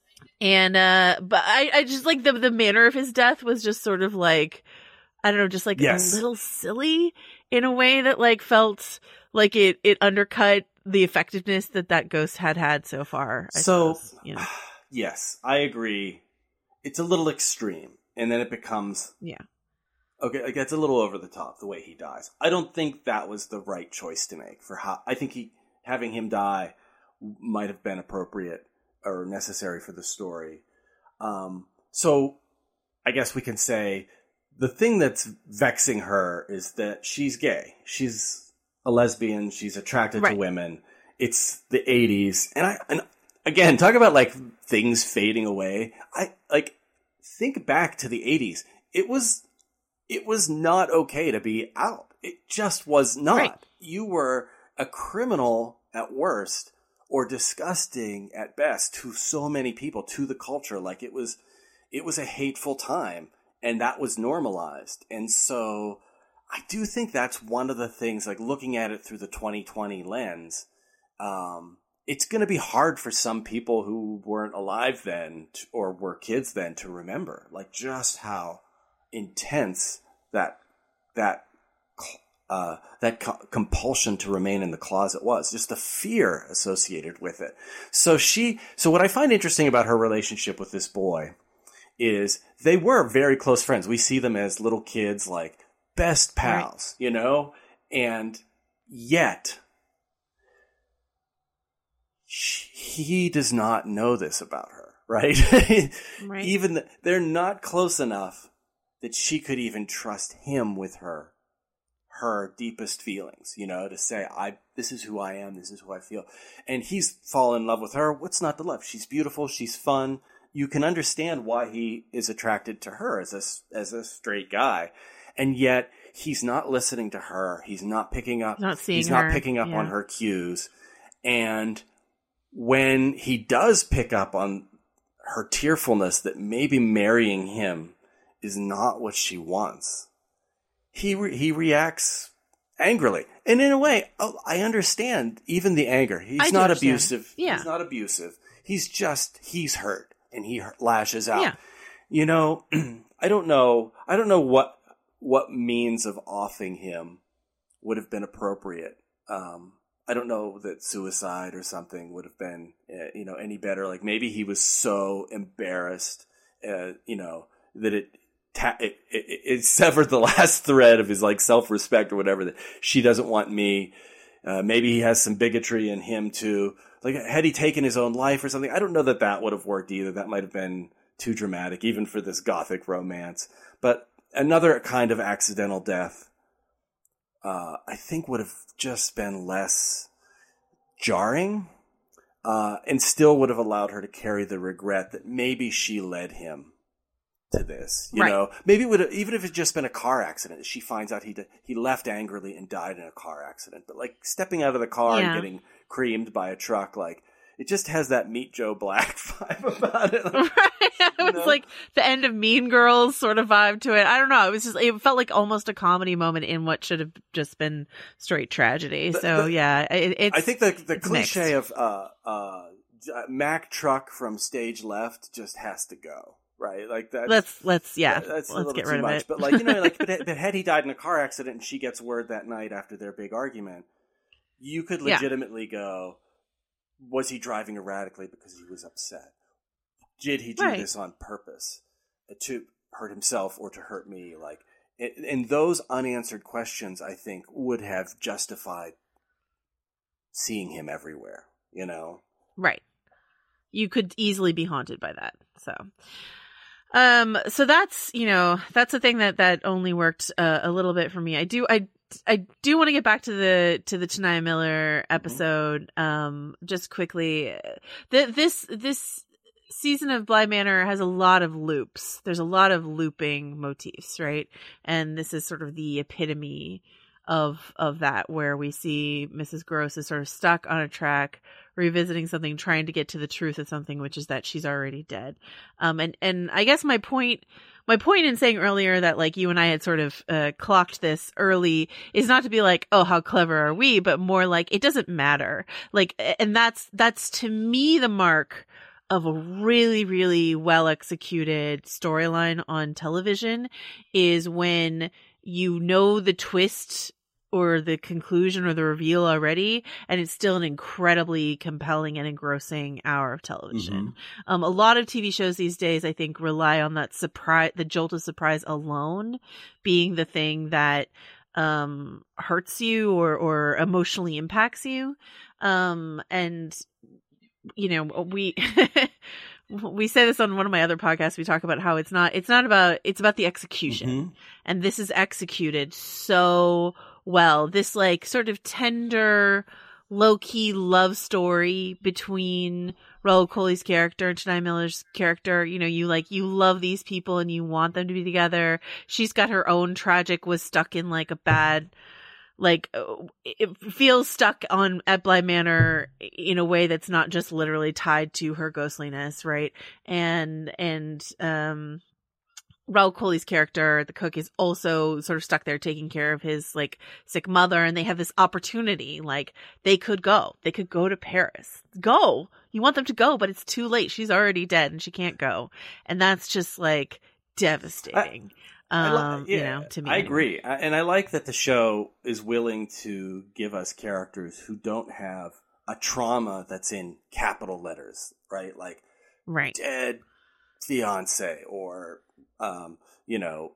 and uh, but I I just like the the manner of his death was just sort of like, I don't know, just like
Yes.
a little silly in a way that like felt like it it undercut the effectiveness that that ghost had had so far. I
So,
suppose, you know.
Yes, I agree. It's a little extreme, and then it becomes
Yeah.
okay. It gets a little over the top the way he dies. I don't think that was the right choice to make for how. I think he having him die might have been appropriate or necessary for the story. Um, so, I guess we can say the thing that's vexing her is that she's gay. She's a lesbian. She's attracted
Right.
to women. It's the eighties, and I and. Again, talk about like things fading away. I like think back to the eighties. It was it was not okay to be out. It just was not.
Right.
You were a criminal at worst or disgusting at best to so many people, to the culture. Like it was it was a hateful time, and that was normalized. And so I do think that's one of the things, like looking at it through the twenty twenty lens, um it's going to be hard for some people who weren't alive then to, or were kids then to remember, like just how intense that that uh, that co- compulsion to remain in the closet was, just the fear associated with it. So she, so what I find interesting about her relationship with this boy is they were very close friends. We see them as little kids, like best pals, right. you know, and yet he does not know this about her, right? right. Even the, they're not close enough that she could even trust him with her, her deepest feelings, you know, to say, I, this is who I am. This is who I feel. And he's fallen in love with her. What's not to love? She's beautiful. She's fun. You can understand why he is attracted to her as a, as a straight guy. And yet he's not listening to her. He's not picking up,
not seeing
he's
her.
not picking up
yeah.
on her cues. And when he does pick up on her tearfulness that maybe marrying him is not what she wants, he re- he reacts angrily. And in a way, oh, I understand even the anger. He's
I
not
understand.
abusive.
Yeah.
He's not abusive. He's just, he's hurt and he lashes out.
Yeah.
You know, I don't know. I don't know what what means of offing him would have been appropriate. Um, I don't know that suicide or something would have been, uh, you know, any better. Like maybe he was so embarrassed, uh, you know, that it, ta- it, it it severed the last thread of his like self-respect or whatever. That she doesn't want me. Uh, maybe he has some bigotry in him too. Like had he taken his own life or something, I don't know that that would have worked either. That might have been too dramatic, even for this gothic romance. But another kind of accidental death, uh, I think would have just been less jarring, uh, and still would have allowed her to carry the regret that maybe she led him to this. You
right.
know, maybe it would have, even if it's just been a car accident. She finds out he did, he left angrily and died in a car accident. But like stepping out of the car
yeah.
and getting creamed by a truck, like. It just has that Meet Joe Black vibe about it. Like,
right. It was
know?
like the end of Mean Girls sort of vibe to it. I don't know. It was just, it felt like almost a comedy moment in what should have just been straight tragedy.
The,
so
the,
yeah, it, it's.
I think the the cliche
mixed.
of uh, uh, Mack truck from stage left just has to go. Right, like that.
Let's let's yeah.
That, that's
let's
a
get
too
rid of
much.
it.
But like you know, like but, but had he died in a car accident and she gets word that night after their big argument, you could legitimately yeah. go. Was he driving erratically because he was upset? Did he do
right.
this on purpose to hurt himself or to hurt me? Like, and those unanswered questions, I think, would have justified seeing him everywhere. You know,
right? You could easily be haunted by that. So, um, so that's you know that's a thing that that only worked uh, a little bit for me. I do I. I do want to get back to the to the Tanaya Miller episode, mm-hmm. um, just quickly. The, this this season of Bly Manor has a lot of loops. There's a lot of looping motifs, right? And this is sort of the epitome of of that, where we see Missus Gross is sort of stuck on a track, revisiting something, trying to get to the truth of something, which is that she's already dead. Um, and and I guess my point. My point in saying earlier that like you and I had sort of uh, clocked this early is not to be like, oh, how clever are we, but more like it doesn't matter. Like, and that's, that's to me the mark of a really, really well executed storyline on television is when you know the twist or the conclusion or the reveal already, and it's still an incredibly compelling and engrossing hour of television. Mm-hmm. Um, a lot of T V shows these days, I think, rely on that surprise, the jolt of surprise alone being the thing that um, hurts you or, or emotionally impacts you. Um, and, you know, we... We say this on one of my other podcasts. We talk about how it's not, it's not about, it's about the execution. Mm-hmm. And this is executed so well. This like sort of tender, low key love story between Rahul Kohli's character and Tanaya Miller's character. You know, you like, you love these people and you want them to be together. She's got her own tragic, was stuck in like a bad, like it feels stuck on at Bly Manor in a way that's not just literally tied to her ghostliness, right? And and um Rahul Kohli's character, the cook, is also sort of stuck there taking care of his like sick mother, and they have this opportunity, like they could go, they could go to Paris. Go. You want them to go, but it's too late. She's already dead and she can't go. And that's just like devastating. I- Um, li- yeah, you know, to me,
I agree, I, and I like that the show is willing to give us characters who don't have a trauma that's in capital letters, right? Like,
right,
dead fiance, or um, you know,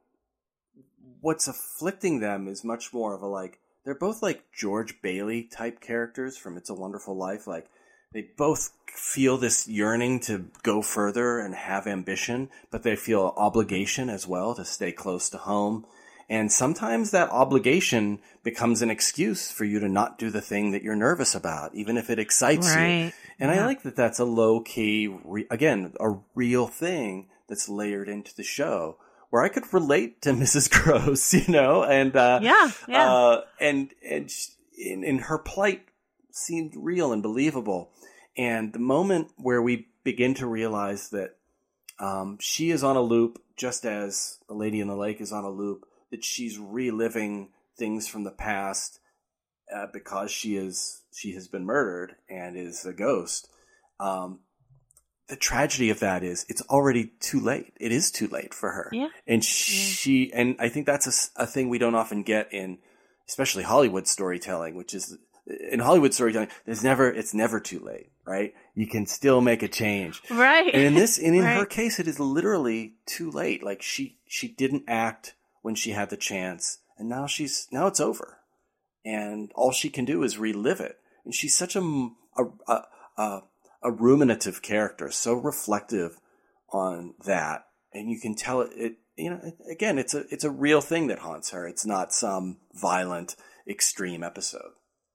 what's afflicting them is much more of a like they're both like George Bailey type characters from It's a Wonderful Life, like. They both feel this yearning to go further and have ambition, but they feel obligation as well to stay close to home. And sometimes that obligation becomes an excuse for you to not do the thing that you're nervous about, even if it excites
right.
you. And
yeah.
I like that that's a low-key, re- again, a real thing that's layered into the show, where I could relate to Missus Gross, you know, and uh,
yeah, yeah.
Uh, and and in, in her plight seemed real and believable. And the moment where we begin to realize that um, she is on a loop, just as the Lady in the Lake is on a loop, that she's reliving things from the past uh, because she is she has been murdered and is a ghost. Um, the tragedy of that is it's already too late. It is too late for her.
Yeah.
And she, yeah. and I think that's a, a thing we don't often get in, especially Hollywood storytelling, which is in Hollywood storytelling, there's never, it's never too late, right? You can still make a change.
Right.
And in this, and in
right.
her case, it is literally too late. Like she, she didn't act when she had the chance, and now she's, now it's over. And all she can do is relive it. And she's such a, a, a, a a ruminative character, so reflective on that. And you can tell it, it, you know, again, it's a, it's a real thing that haunts her. It's not some violent, extreme episode.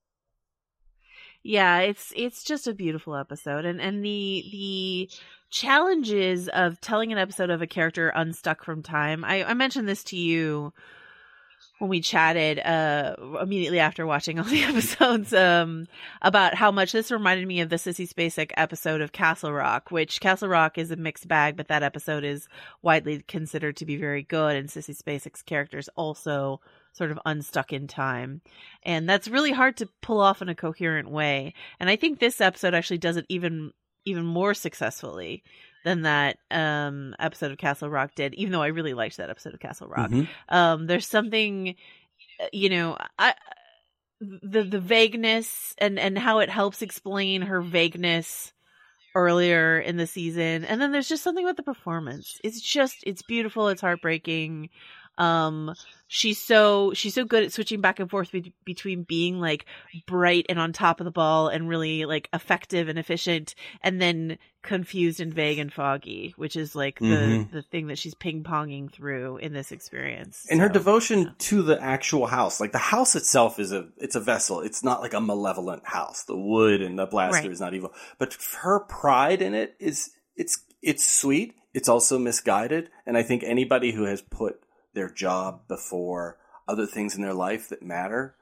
Yeah, it's, it's just a beautiful episode. And, and the, the challenges of telling an episode of a character unstuck from time. I, I mentioned this to you when we chatted uh, immediately after watching all the episodes um, about how much this reminded me of the Sissy Spacek episode of Castle Rock, which Castle Rock is a mixed bag, but that episode is widely considered to be very good. And Sissy Spacek's character is also sort of unstuck in time. And that's really hard to pull off in a coherent way. And I think this episode actually does it even even more successfully than that um, episode of Castle Rock did, even though I really liked that episode of Castle Rock. Mm-hmm. Um, there's something, you know, I, the the vagueness and, and how it helps explain her vagueness earlier in the season. And then there's just something with the performance. It's just, it's beautiful. It's heartbreaking. Um, she's so, she's so good at switching back and forth be- between being like bright and on top of the ball and really like effective and efficient, and then confused and vague and foggy, which is like the, mm-hmm. the thing that she's ping ponging through in this experience.
And
so,
her devotion
yeah.
to the actual house, like the house itself is a, it's a vessel. It's not like a malevolent house. The wood and the blaster right. is not evil, but her pride in it is, it's, it's sweet. It's also misguided. And I think anybody who has put their job before other things in their life that matter,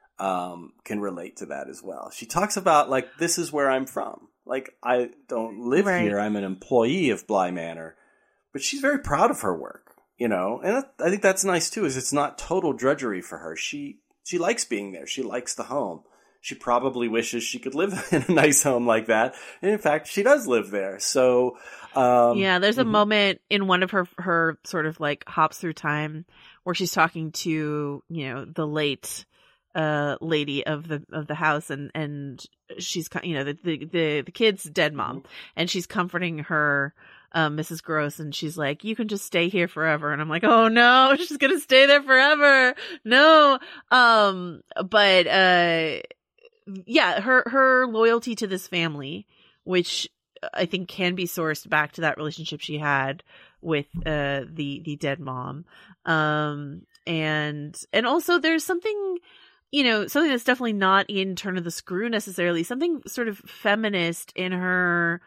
um, can relate to that as well. She talks about, like, this is where I'm from. Like, I don't live right. here. I'm an employee of Bly Manor. But she's very proud of her work, you know? And I think that's nice, too, is it's not total drudgery for her. She she likes being there. She likes the home. She probably wishes she could live in a nice home like that. And in fact, she does live there. So, um,
yeah, there's a
mm-hmm.
moment in one of her, her sort of like hops through time where she's talking to, you know, the late, uh, lady of the, of the house. And, and she's, you know, the, the, the, the kid's dead mom, mm-hmm. and she's comforting her, um, Missus Gross. And she's like, you can just stay here forever. And I'm like, oh no, she's going to stay there forever. No. Um, but, uh, yeah, her, her loyalty to this family, which I think can be sourced back to that relationship she had with, uh, the, the dead mom. Um, and, and also there's something, you know, something that's definitely not in Turn of the Screw necessarily, something sort of feminist in her,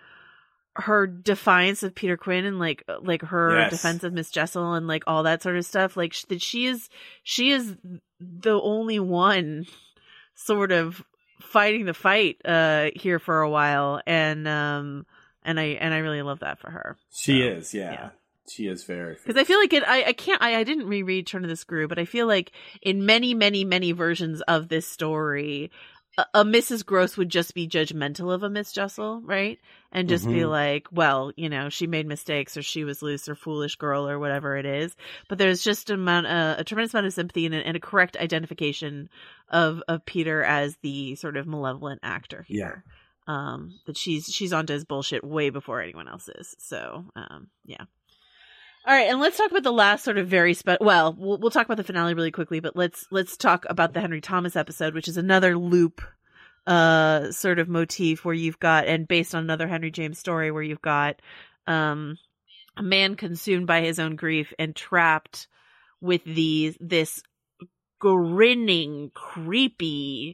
her defiance of Peter Quinn and like, like her yes. defense of Miss Jessel and like all that sort of stuff. Like that she is, she is the only one sort of fighting the fight uh here for a while, and um and I and I really love that for her.
She
so,
is yeah. yeah she is very,
because I feel like it I, I can't I, I didn't reread Turn of the Screw, but I feel like in many many many versions of this story, a, a Missus Gross would just be judgmental of a Miss Jessel, right? And just mm-hmm. be like, well, you know, she made mistakes, or she was loose, or foolish girl, or whatever it is. But there's just a, amount, uh, a tremendous amount of sympathy and a, and a correct identification of of Peter as the sort of malevolent actor here. Yeah. Um, that she's she's onto his bullshit way before anyone else is. So, um, yeah. All right, and let's talk about the last sort of very spe- well, well, we'll talk about the finale really quickly, but let's let's talk about the Henry Thomas episode, which is another loop uh sort of motif where you've got, and based on another Henry James story, where you've got um a man consumed by his own grief and trapped with these this grinning, creepy,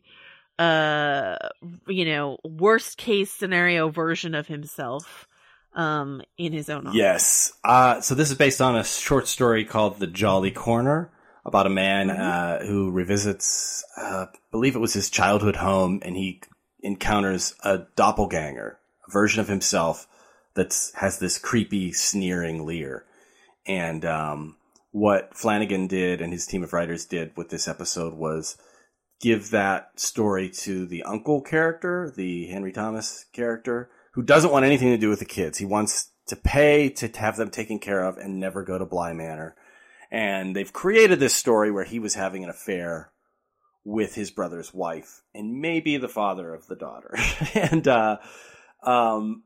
uh you know, worst case scenario version of himself um in his own office.
Yes. Uh so this is based on a short story called The Jolly Corner, about a man uh, who revisits, uh, I believe it was his childhood home, and he encounters a doppelganger, a version of himself that has this creepy, sneering leer. And um, what Flanagan did and his team of writers did with this episode was give that story to the uncle character, the Henry Thomas character, who doesn't want anything to do with the kids. He wants to pay to have them taken care of and never go to Bly Manor. And they've created this story where he was having an affair with his brother's wife and maybe the father of the daughter. and, uh, um,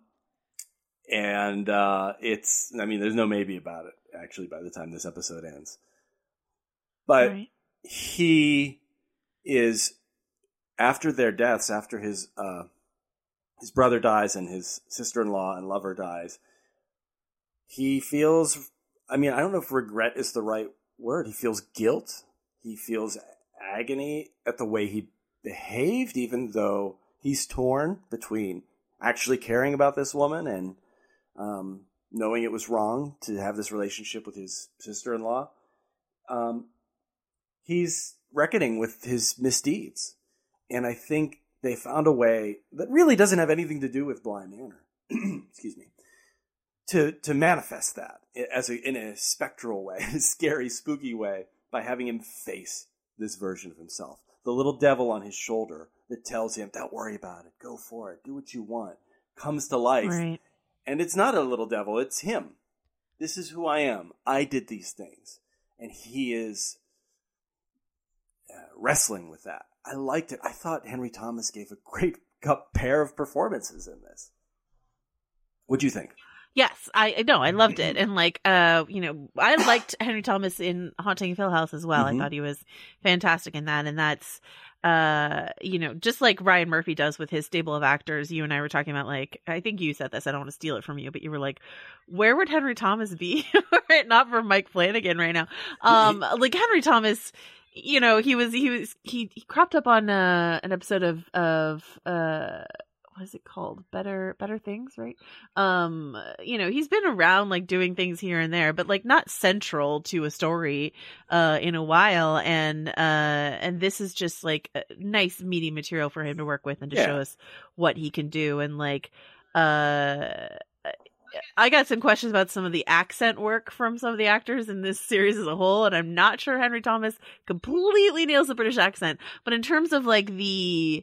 and, uh, it's, I mean, there's no maybe about it, actually, by the time this episode ends. But right. he is, after their deaths, after his, uh, his brother dies and his sister-in-law and lover dies, he feels, I mean, I don't know if regret is the right word. He feels guilt. He feels agony at the way he behaved, even though he's torn between actually caring about this woman and um, knowing it was wrong to have this relationship with his sister-in-law. Um, he's reckoning with his misdeeds. And I think they found a way that really doesn't have anything to do with Bly Manor. Excuse me. To to manifest that as a, in a spectral way, a scary, spooky way, by having him face this version of himself. The little devil on his shoulder that tells him, don't worry about it, go for it, do what you want, comes to life.
Right.
And it's not a little devil, it's him. This is who I am. I did these things. And he is uh, wrestling with that. I liked it. I thought Henry Thomas gave a great pair of performances in this. What'd you think?
Yes, I know. I loved it. And like, uh, you know, I liked Henry Thomas in Haunting of Hill House as well. Mm-hmm. I thought he was fantastic in that. And that's, uh, you know, just like Ryan Murphy does with his stable of actors. You and I were talking about, like, I think you said this, I don't want to steal it from you, but you were like, where would Henry Thomas be? Right? Not for Mike Flanagan right now. Um, like Henry Thomas, you know, he was, he was, he, he cropped up on, uh, an episode of, of, uh, what is it called? Better, Better Things, right? Um, you know, he's been around, like, doing things here and there, but like not central to a story, uh, in a while. And, uh, and this is just like a nice meaty material for him to work with and to yeah. show us what he can do. And like, uh, I got some questions about some of the accent work from some of the actors in this series as a whole, and I'm not sure Henry Thomas completely nails the British accent. But in terms of like the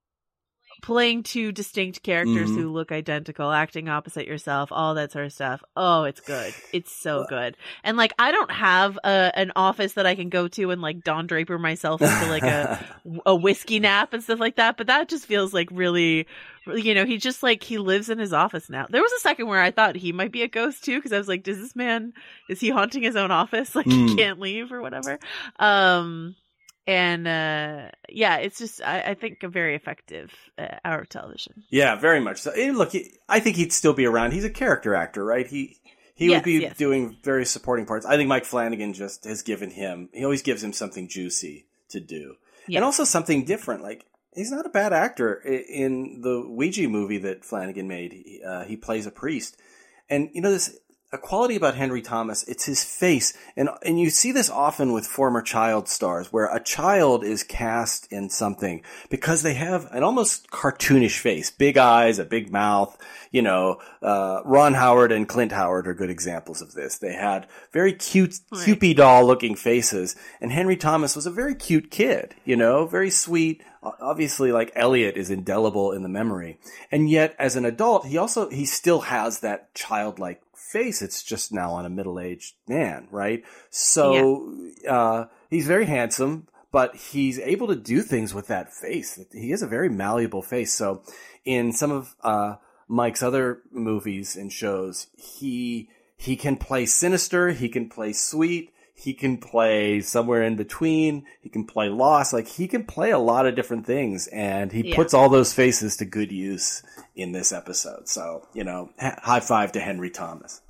playing two distinct characters mm-hmm. who look identical, acting opposite yourself, all that sort of stuff. Oh, it's good. It's so good. And like, I don't have a, an office that I can go to and like Don Draper myself into like a, a whiskey nap and stuff like that. But that just feels like really, you know, he just like, he lives in his office now. There was a second where I thought he might be a ghost too. Cause I was like, does this man, is he haunting his own office? Like mm. he can't leave or whatever. Um, And, uh, yeah, it's just, I, I think, a very effective uh, hour of television.
Yeah, very much so. And look, he, I think he'd still be around. He's a character actor, right? He he yes, would be yes. doing very supporting parts. I think Mike Flanagan just has given him, he always gives him something juicy to do. Yes. And also something different. Like, he's not a bad actor. In the Ouija movie that Flanagan made, he, uh, he plays a priest. And, you know, this... a quality about Henry Thomas, it's his face. And and you see this often with former child stars, where a child is cast in something because they have an almost cartoonish face. Big eyes, a big mouth. You know, uh, Ron Howard and Clint Howard are good examples of this. They had very cute, right. Cupid doll-looking faces. And Henry Thomas was a very cute kid, you know, very sweet. Obviously, like, Elliot is indelible in the memory. And yet, as an adult, he also, he still has that childlike face. It's just now on a middle-aged man, right? So yeah. uh he's very handsome, but he's able to do things with that face. He has a very malleable face. So in some of uh Mike's other movies and shows, he he can play sinister, he can play sweet, he can play somewhere in between, he can play lost. Like, he can play a lot of different things, and he yeah. puts all those faces to good use in this episode. So, you know, high five to Henry Thomas.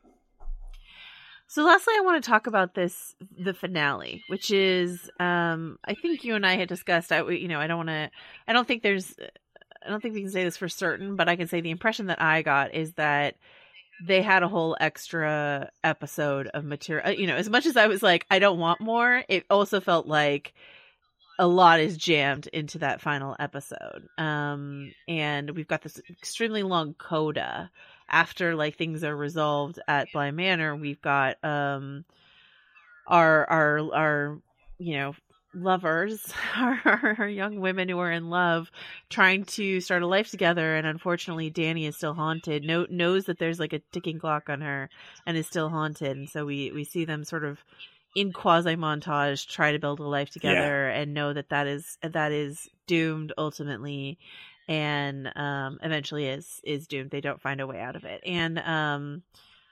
So lastly, I want to talk about this, the finale, which is, um, I think you and I had discussed, I, you know, I don't want to, I don't think there's, I don't think we can say this for certain, but I can say the impression that I got is that they had a whole extra episode of material. You know, as much as I was like, I don't want more, it also felt like a lot is jammed into that final episode. Um, and we've got this extremely long coda after like things are resolved at Bly Manor. We've got, um, our, our, our, you know, lovers, our, our young women who are in love, trying to start a life together, and unfortunately Dany is still haunted. Know, knows that there's like a ticking clock on her, and is still haunted. And so we we see them sort of in quasi montage try to build a life together, yeah. and know that that is that is doomed ultimately, and um, eventually is is doomed. They don't find a way out of it, and um.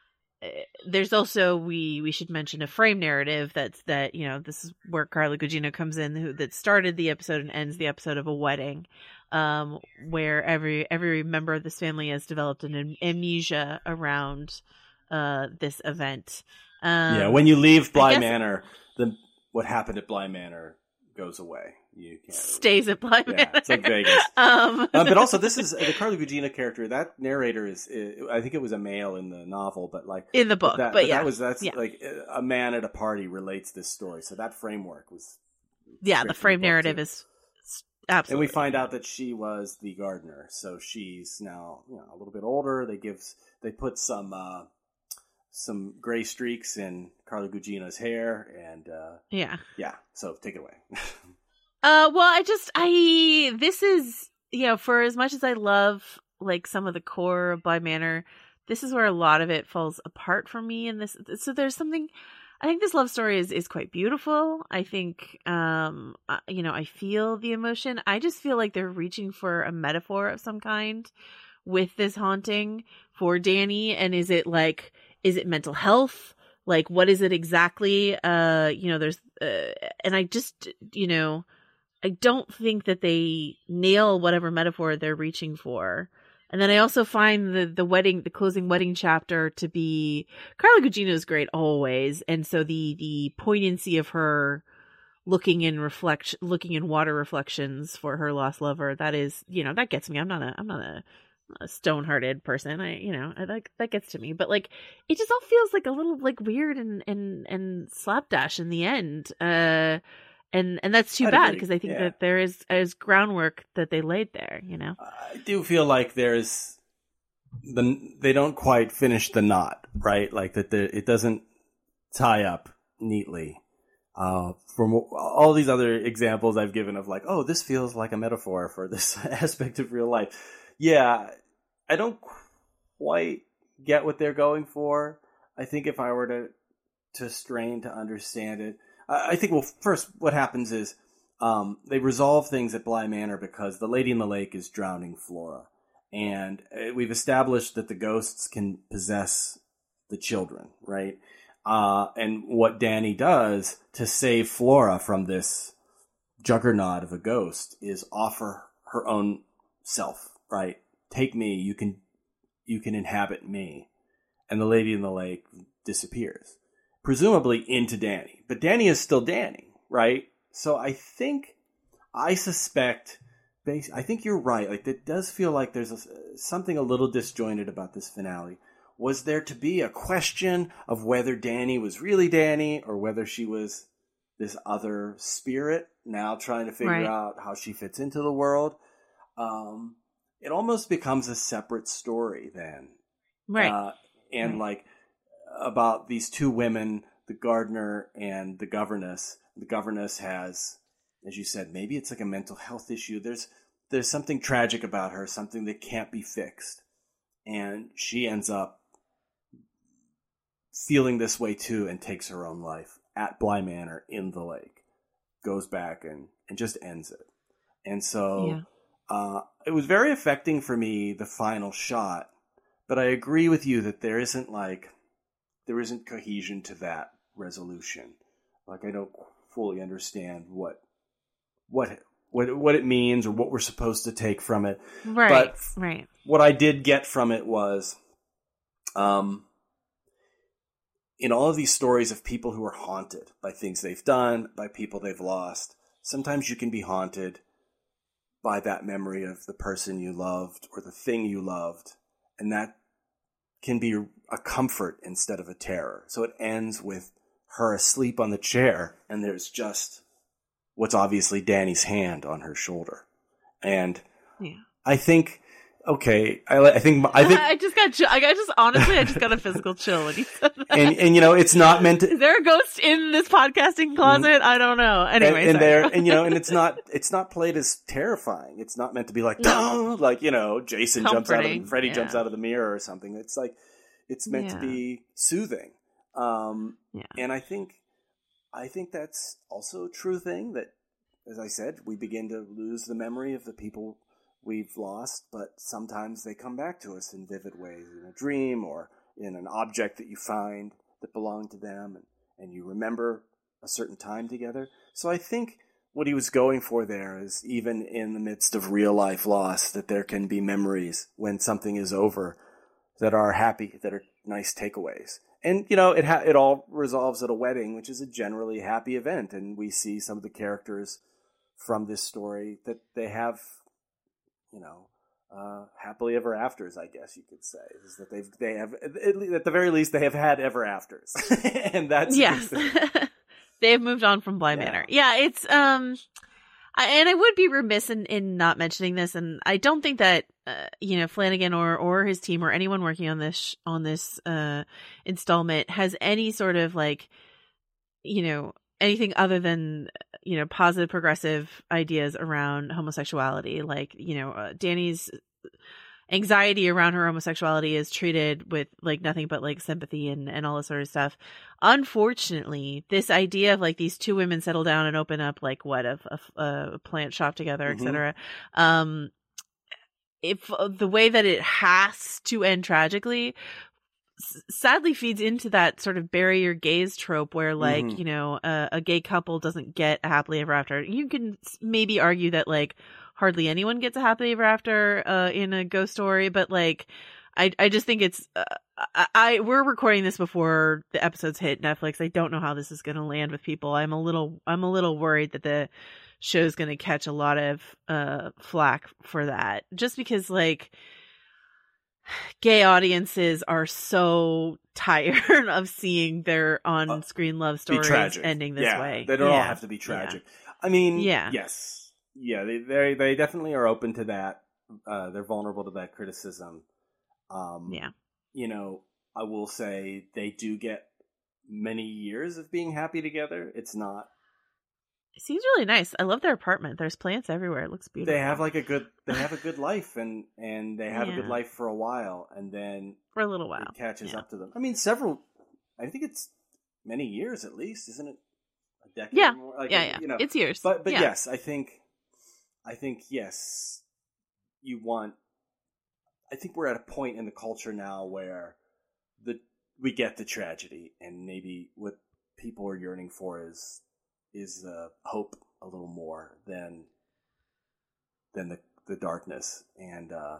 There's also we we should mention a frame narrative that's that you know this is where Carla Gugino comes in, who that started the episode and ends the episode of a wedding, um, where every every member of this family has developed an am- amnesia around uh, this event. Um,
yeah, when you leave Bly
guess,
Manor, then what happened at Bly Manor goes away. You can't
stays at Bly Manor.
Yeah, it's like Vegas.
um,
uh, but also, this is the Carla Gugino character. That narrator is, is, I think it was a male in the novel, but like
in the book.
That,
but,
but
yeah,
that was that's
yeah.
like a man at a party relates this story. So that framework was.
Yeah, the frame the narrative too. is absolutely.
And we find out that she was the gardener, so she's now you know a little bit older. They give they put some uh, some gray streaks in Carla Gugino's hair, and uh,
yeah,
yeah. So take it away.
Uh, well, I just, I, this is, you know, for as much as I love, like, some of the core of Bly Manor, this is where a lot of it falls apart for me in this. So there's something, I think this love story is, is quite beautiful. I think, um, uh, you know, I feel the emotion. I just feel like they're reaching for a metaphor of some kind with this haunting for Dany. And is it like, is it mental health? Like, what is it exactly? Uh, you know, there's, uh, and I just, you know, I don't think that they nail whatever metaphor they're reaching for. And then I also find the, the wedding, the closing wedding chapter to be, Carla Gugino is great always. And so the, the poignancy of her looking in reflect, looking in water reflections for her lost lover, that is, you know, that gets me. I'm not a, I'm not a, a stone-hearted person. I, you know, I, that, that gets to me, but like, it just all feels like a little like weird and, and, and slapdash in the end. Uh, And and that's too I'd bad because I think yeah. that there is is groundwork that they laid there, you know.
I do feel like there's the they don't quite finish the knot, right? Like that the, it doesn't tie up neatly. Uh, from all these other examples I've given of like, oh, this feels like a metaphor for this aspect of real life. Yeah, I don't quite get what they're going for. I think if I were to to strain to understand it. I think, well, first, what happens is um, they resolve things at Bly Manor because the Lady in the Lake is drowning Flora. And we've established that the ghosts can possess the children, right? Uh, and what Dany does to save Flora from this juggernaut of a ghost is offer her own self, right? Take me, you can, you can inhabit me. And the Lady in the Lake disappears. Presumably into Dany. But Dany is still Dany, right? So I think, I suspect, I think you're right. Like, it does feel like there's a, something a little disjointed about this finale. Was there to be a question of whether Dany was really Dany or whether she was this other spirit now trying to figure
right.
out how she fits into the world? Um, it almost becomes a separate story then.
Right.
Uh, and
right.
like, about these two women, the gardener and the governess. The governess has, as you said, maybe it's like a mental health issue. There's there's something tragic about her, something that can't be fixed. And she ends up feeling this way too and takes her own life at Bly Manor in the lake. Goes back and, and just ends it. And so
yeah.
uh, it was very affecting for me, the final shot. But I agree with you that there isn't like... There isn't cohesion to that resolution. Like, I don't fully understand what what what what it means or what we're supposed to take from it.
Right,
but
right.
What I did get from it was, um, in all of these stories of people who are haunted by things they've done, by people they've lost, sometimes you can be haunted by that memory of the person you loved or the thing you loved, and that can be a comfort instead of a terror. So it ends with her asleep on the chair, and there's just what's obviously Dany's hand on her shoulder. And
yeah.
I think okay, I, I think I think
I just got chill. I got just honestly, I just got a physical chill when you said that.
And and you know, it's not meant to.
Is there a ghost in this podcasting closet? I don't know. Anyway,
and, and
sorry.
there, and you know, and it's not it's not played as terrifying. It's not meant to be like, no. like you know, Jason jumps out of the, Freddy
yeah.
jumps out of the mirror or something. It's like it's meant
yeah.
to be soothing. Um,
yeah.
And I think I think that's also a true thing that, as I said, we begin to lose the memory of the people we've lost, but sometimes they come back to us in vivid ways, in a dream or in an object that you find that belonged to them, and, and you remember a certain time together. So I think what he was going for there is, even in the midst of real life loss, that there can be memories when something is over that are happy, that are nice takeaways. And, you know, it ha- it all resolves at a wedding, which is a generally happy event. And we see some of the characters from this story that they have, you know, uh, happily ever afters, I guess you could say, is that they've, they have, at the very least, they have had ever afters. And that's,
yes, they have moved on from Bly
yeah.
Manor. Yeah. It's, um, I, and I would be remiss in, in not mentioning this. And I don't think that, uh, you know, Flanagan or, or his team or anyone working on this, sh- on this, uh, installment has any sort of like, you know, anything other than, you know, positive progressive ideas around homosexuality. Like, you know, uh, Danny's anxiety around her homosexuality is treated with like nothing but like sympathy and, and all this sort of stuff. Unfortunately, this idea of like these two women settle down and open up like what a, a, a plant shop together, mm-hmm. et cetera. Um, if uh, the way that it has to end tragically sadly feeds into that sort of bury your gays trope where like, mm-hmm. you know, uh, a gay couple doesn't get a happily ever after. You can maybe argue that like hardly anyone gets a happily ever after uh, in a ghost story, but like, I I just think it's, uh, I, I we're recording this before the episodes hit Netflix. I don't know how this is going to land with people. I'm a little, I'm a little worried that the show's going to catch a lot of uh, flack for that, just because like, gay audiences are so tired of seeing their on-screen love stories ending this
yeah,
way.
They don't
yeah.
all have to be tragic. Yeah. I mean,
yeah.
yes. Yeah, they, they they definitely are open to that. Uh, they're vulnerable to that criticism. Um,
yeah.
You know, I will say they do get many years of being happy together. It's not...
It seems really nice. I love their apartment. There's plants everywhere. It looks beautiful.
They have like a good, they have a good life, and, and they have
yeah.
a good life for a while, and then
for a little while
it catches
yeah.
up to them. I mean, several. I think it's many years at least, isn't it? A decade.
Yeah,
or more? Like,
yeah, yeah.
You know,
it's years.
But but
yeah.
yes, I think, I think yes, you want. I think we're at a point in the culture now where the we get the tragedy, and maybe what people are yearning for is. is uh, hope a little more than than the, the darkness. And uh,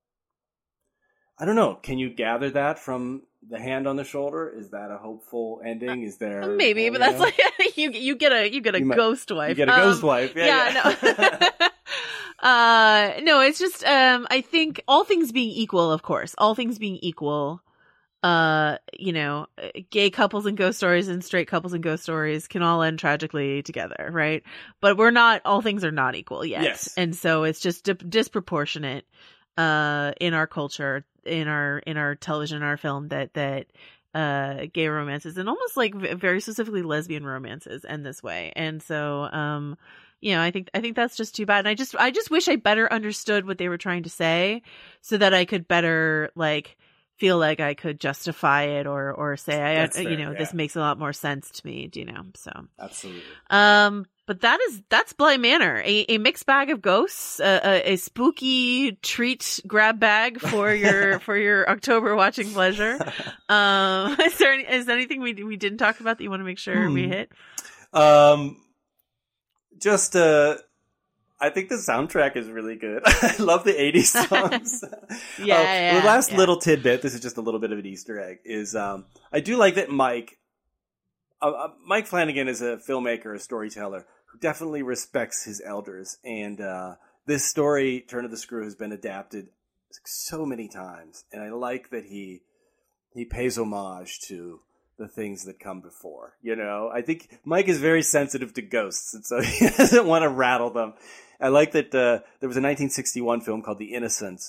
I don't know. Can you gather that from the hand on the shoulder? Is that a hopeful ending? Is there
maybe? But that's know? like you you get a you get a
you
ghost
might,
wife.
You get a
um,
ghost wife. Yeah,
yeah,
yeah.
no. uh, no, it's just um, I think all things being equal, of course, all things being equal. Uh, you know, gay couples and ghost stories and straight couples and ghost stories can all end tragically together, right? But we're not, all things are not equal yet.
Yes.
And so it's just di- disproportionate, uh, in our culture, in our, in our television, our film that, that, uh, gay romances and almost like v- very specifically lesbian romances end this way. And so, um, you know, I think, I think that's just too bad. And I just, I just wish I better understood what they were trying to say so that I could better, like, feel like I could justify it or or say I
That's
you
fair,
know
yeah.
this makes a lot more sense to me, do you know? So
absolutely.
Um, but that is that's Bly Manor, a, a mixed bag of ghosts, uh, a, a spooky treat grab bag for your for your October watching pleasure. Um, is there any, is there anything we we didn't talk about that you want to make sure
hmm.
we hit?
Um, just uh. I think the soundtrack is really good. I love the eighties songs.
yeah,
uh,
yeah.
The last
yeah.
little tidbit, this is just a little bit of an Easter egg, is um, I do like that Mike, uh, uh, Mike Flanagan is a filmmaker, a storyteller, who definitely respects his elders. And uh, this story, Turn of the Screw, has been adapted so many times. And I like that he he pays homage to the things that come before. You know, I think Mike is very sensitive to ghosts, and so he doesn't want to rattle them. I like that uh, there was a nineteen sixty-one film called The Innocents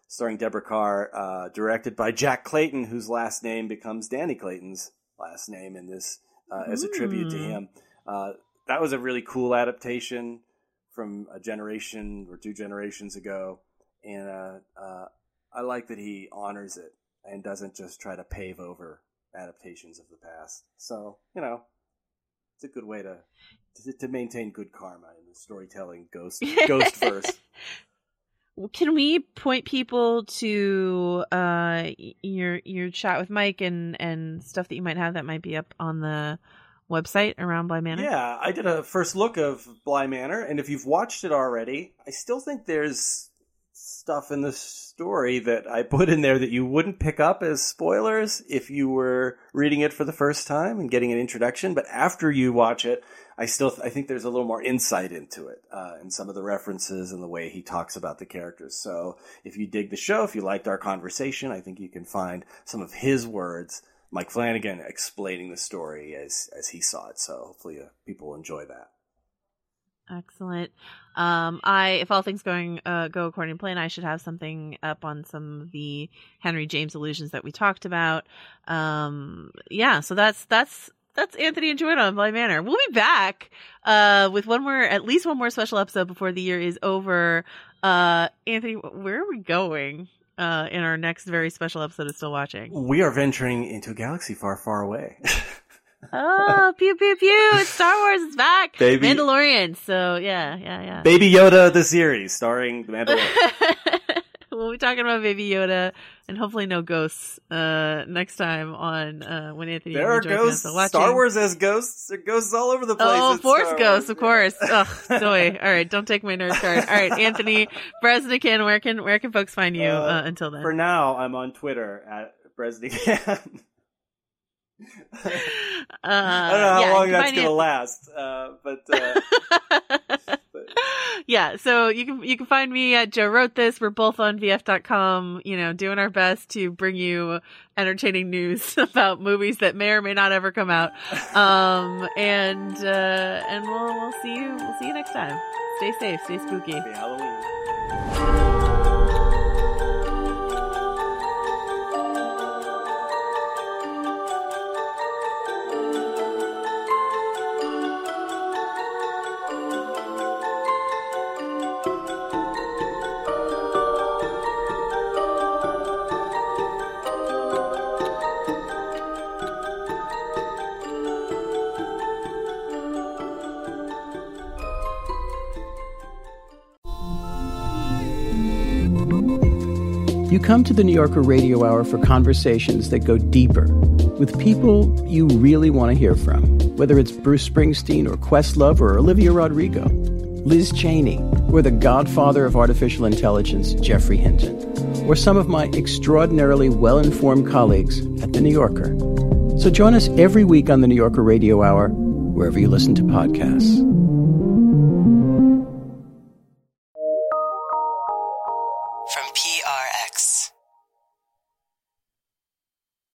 starring Deborah Carr, uh, directed by Jack Clayton, whose last name becomes Danny Clayton's last name in this, uh, as a tribute to him. Uh, that was a really cool adaptation from a generation or two generations ago. And uh, uh, I like that he honors it and doesn't just try to pave over adaptations of the past. So, you know, it's a good way to to, to maintain good karma in the storytelling ghost ghost verse.
Can we point people to uh, your your chat with Mike and, and stuff that you might have that might be up on the website around Bly Manor?
Yeah, I did a first look of Bly Manor, and if you've watched it already, I still think there's stuff in the story that I put in there that you wouldn't pick up as spoilers if you were reading it for the first time and getting an introduction. But after you watch it, I still th- I think there's a little more insight into it uh, and some of the references and the way he talks about the characters. So if you dig the show, if you liked our conversation, I think you can find some of his words, Mike Flanagan, explaining the story as as he saw it. So hopefully uh, people will enjoy that.
Excellent. Um, I, if all things going uh, go according to plan, I should have something up on some of the Henry James allusions that we talked about. Um, yeah, so that's that's that's Anthony and Joanna on Bly Manor. We'll be back uh, with one more, at least one more special episode before the year is over. Uh, Anthony, where are we going uh, in our next very special episode of Still Watching?
We are venturing into a galaxy far, far away.
Oh, pew pew pew! It's Star Wars. It's back.
Baby.
Mandalorian. So yeah, yeah, yeah.
Baby Yoda, the series, starring the Mandalorian.
We'll be talking about Baby Yoda and hopefully no ghosts uh, next time on uh, when Anthony.
There are ghosts. Star Wars has ghosts. There are ghosts all over the place.
Oh, Force
Star
ghosts,
Wars.
of course. Ugh, joy. All right, don't take my nerd card. All right, Anthony Bresnikan, where can where can folks find you uh, uh, until then?
For now, I'm on Twitter at Bresnikan.
Uh,
I don't know how
yeah,
long that's
going
to last, uh, but, uh, but
yeah. So you can you can find me at Joe Wrote This. We're both on V F dot com. You know, doing our best to bring you entertaining news about movies that may or may not ever come out. Um, and uh, and we'll we'll see you we'll see you next time. Stay safe. Stay spooky.
Happy Halloween.
You come to the New Yorker Radio Hour for conversations that go deeper with people you really want to hear from, whether it's Bruce Springsteen or Questlove or Olivia Rodrigo, Liz Cheney, or the godfather of artificial intelligence, Jeffrey Hinton, or some of my extraordinarily well-informed colleagues at The New Yorker. So join us every week on the New Yorker Radio Hour, wherever you listen to podcasts.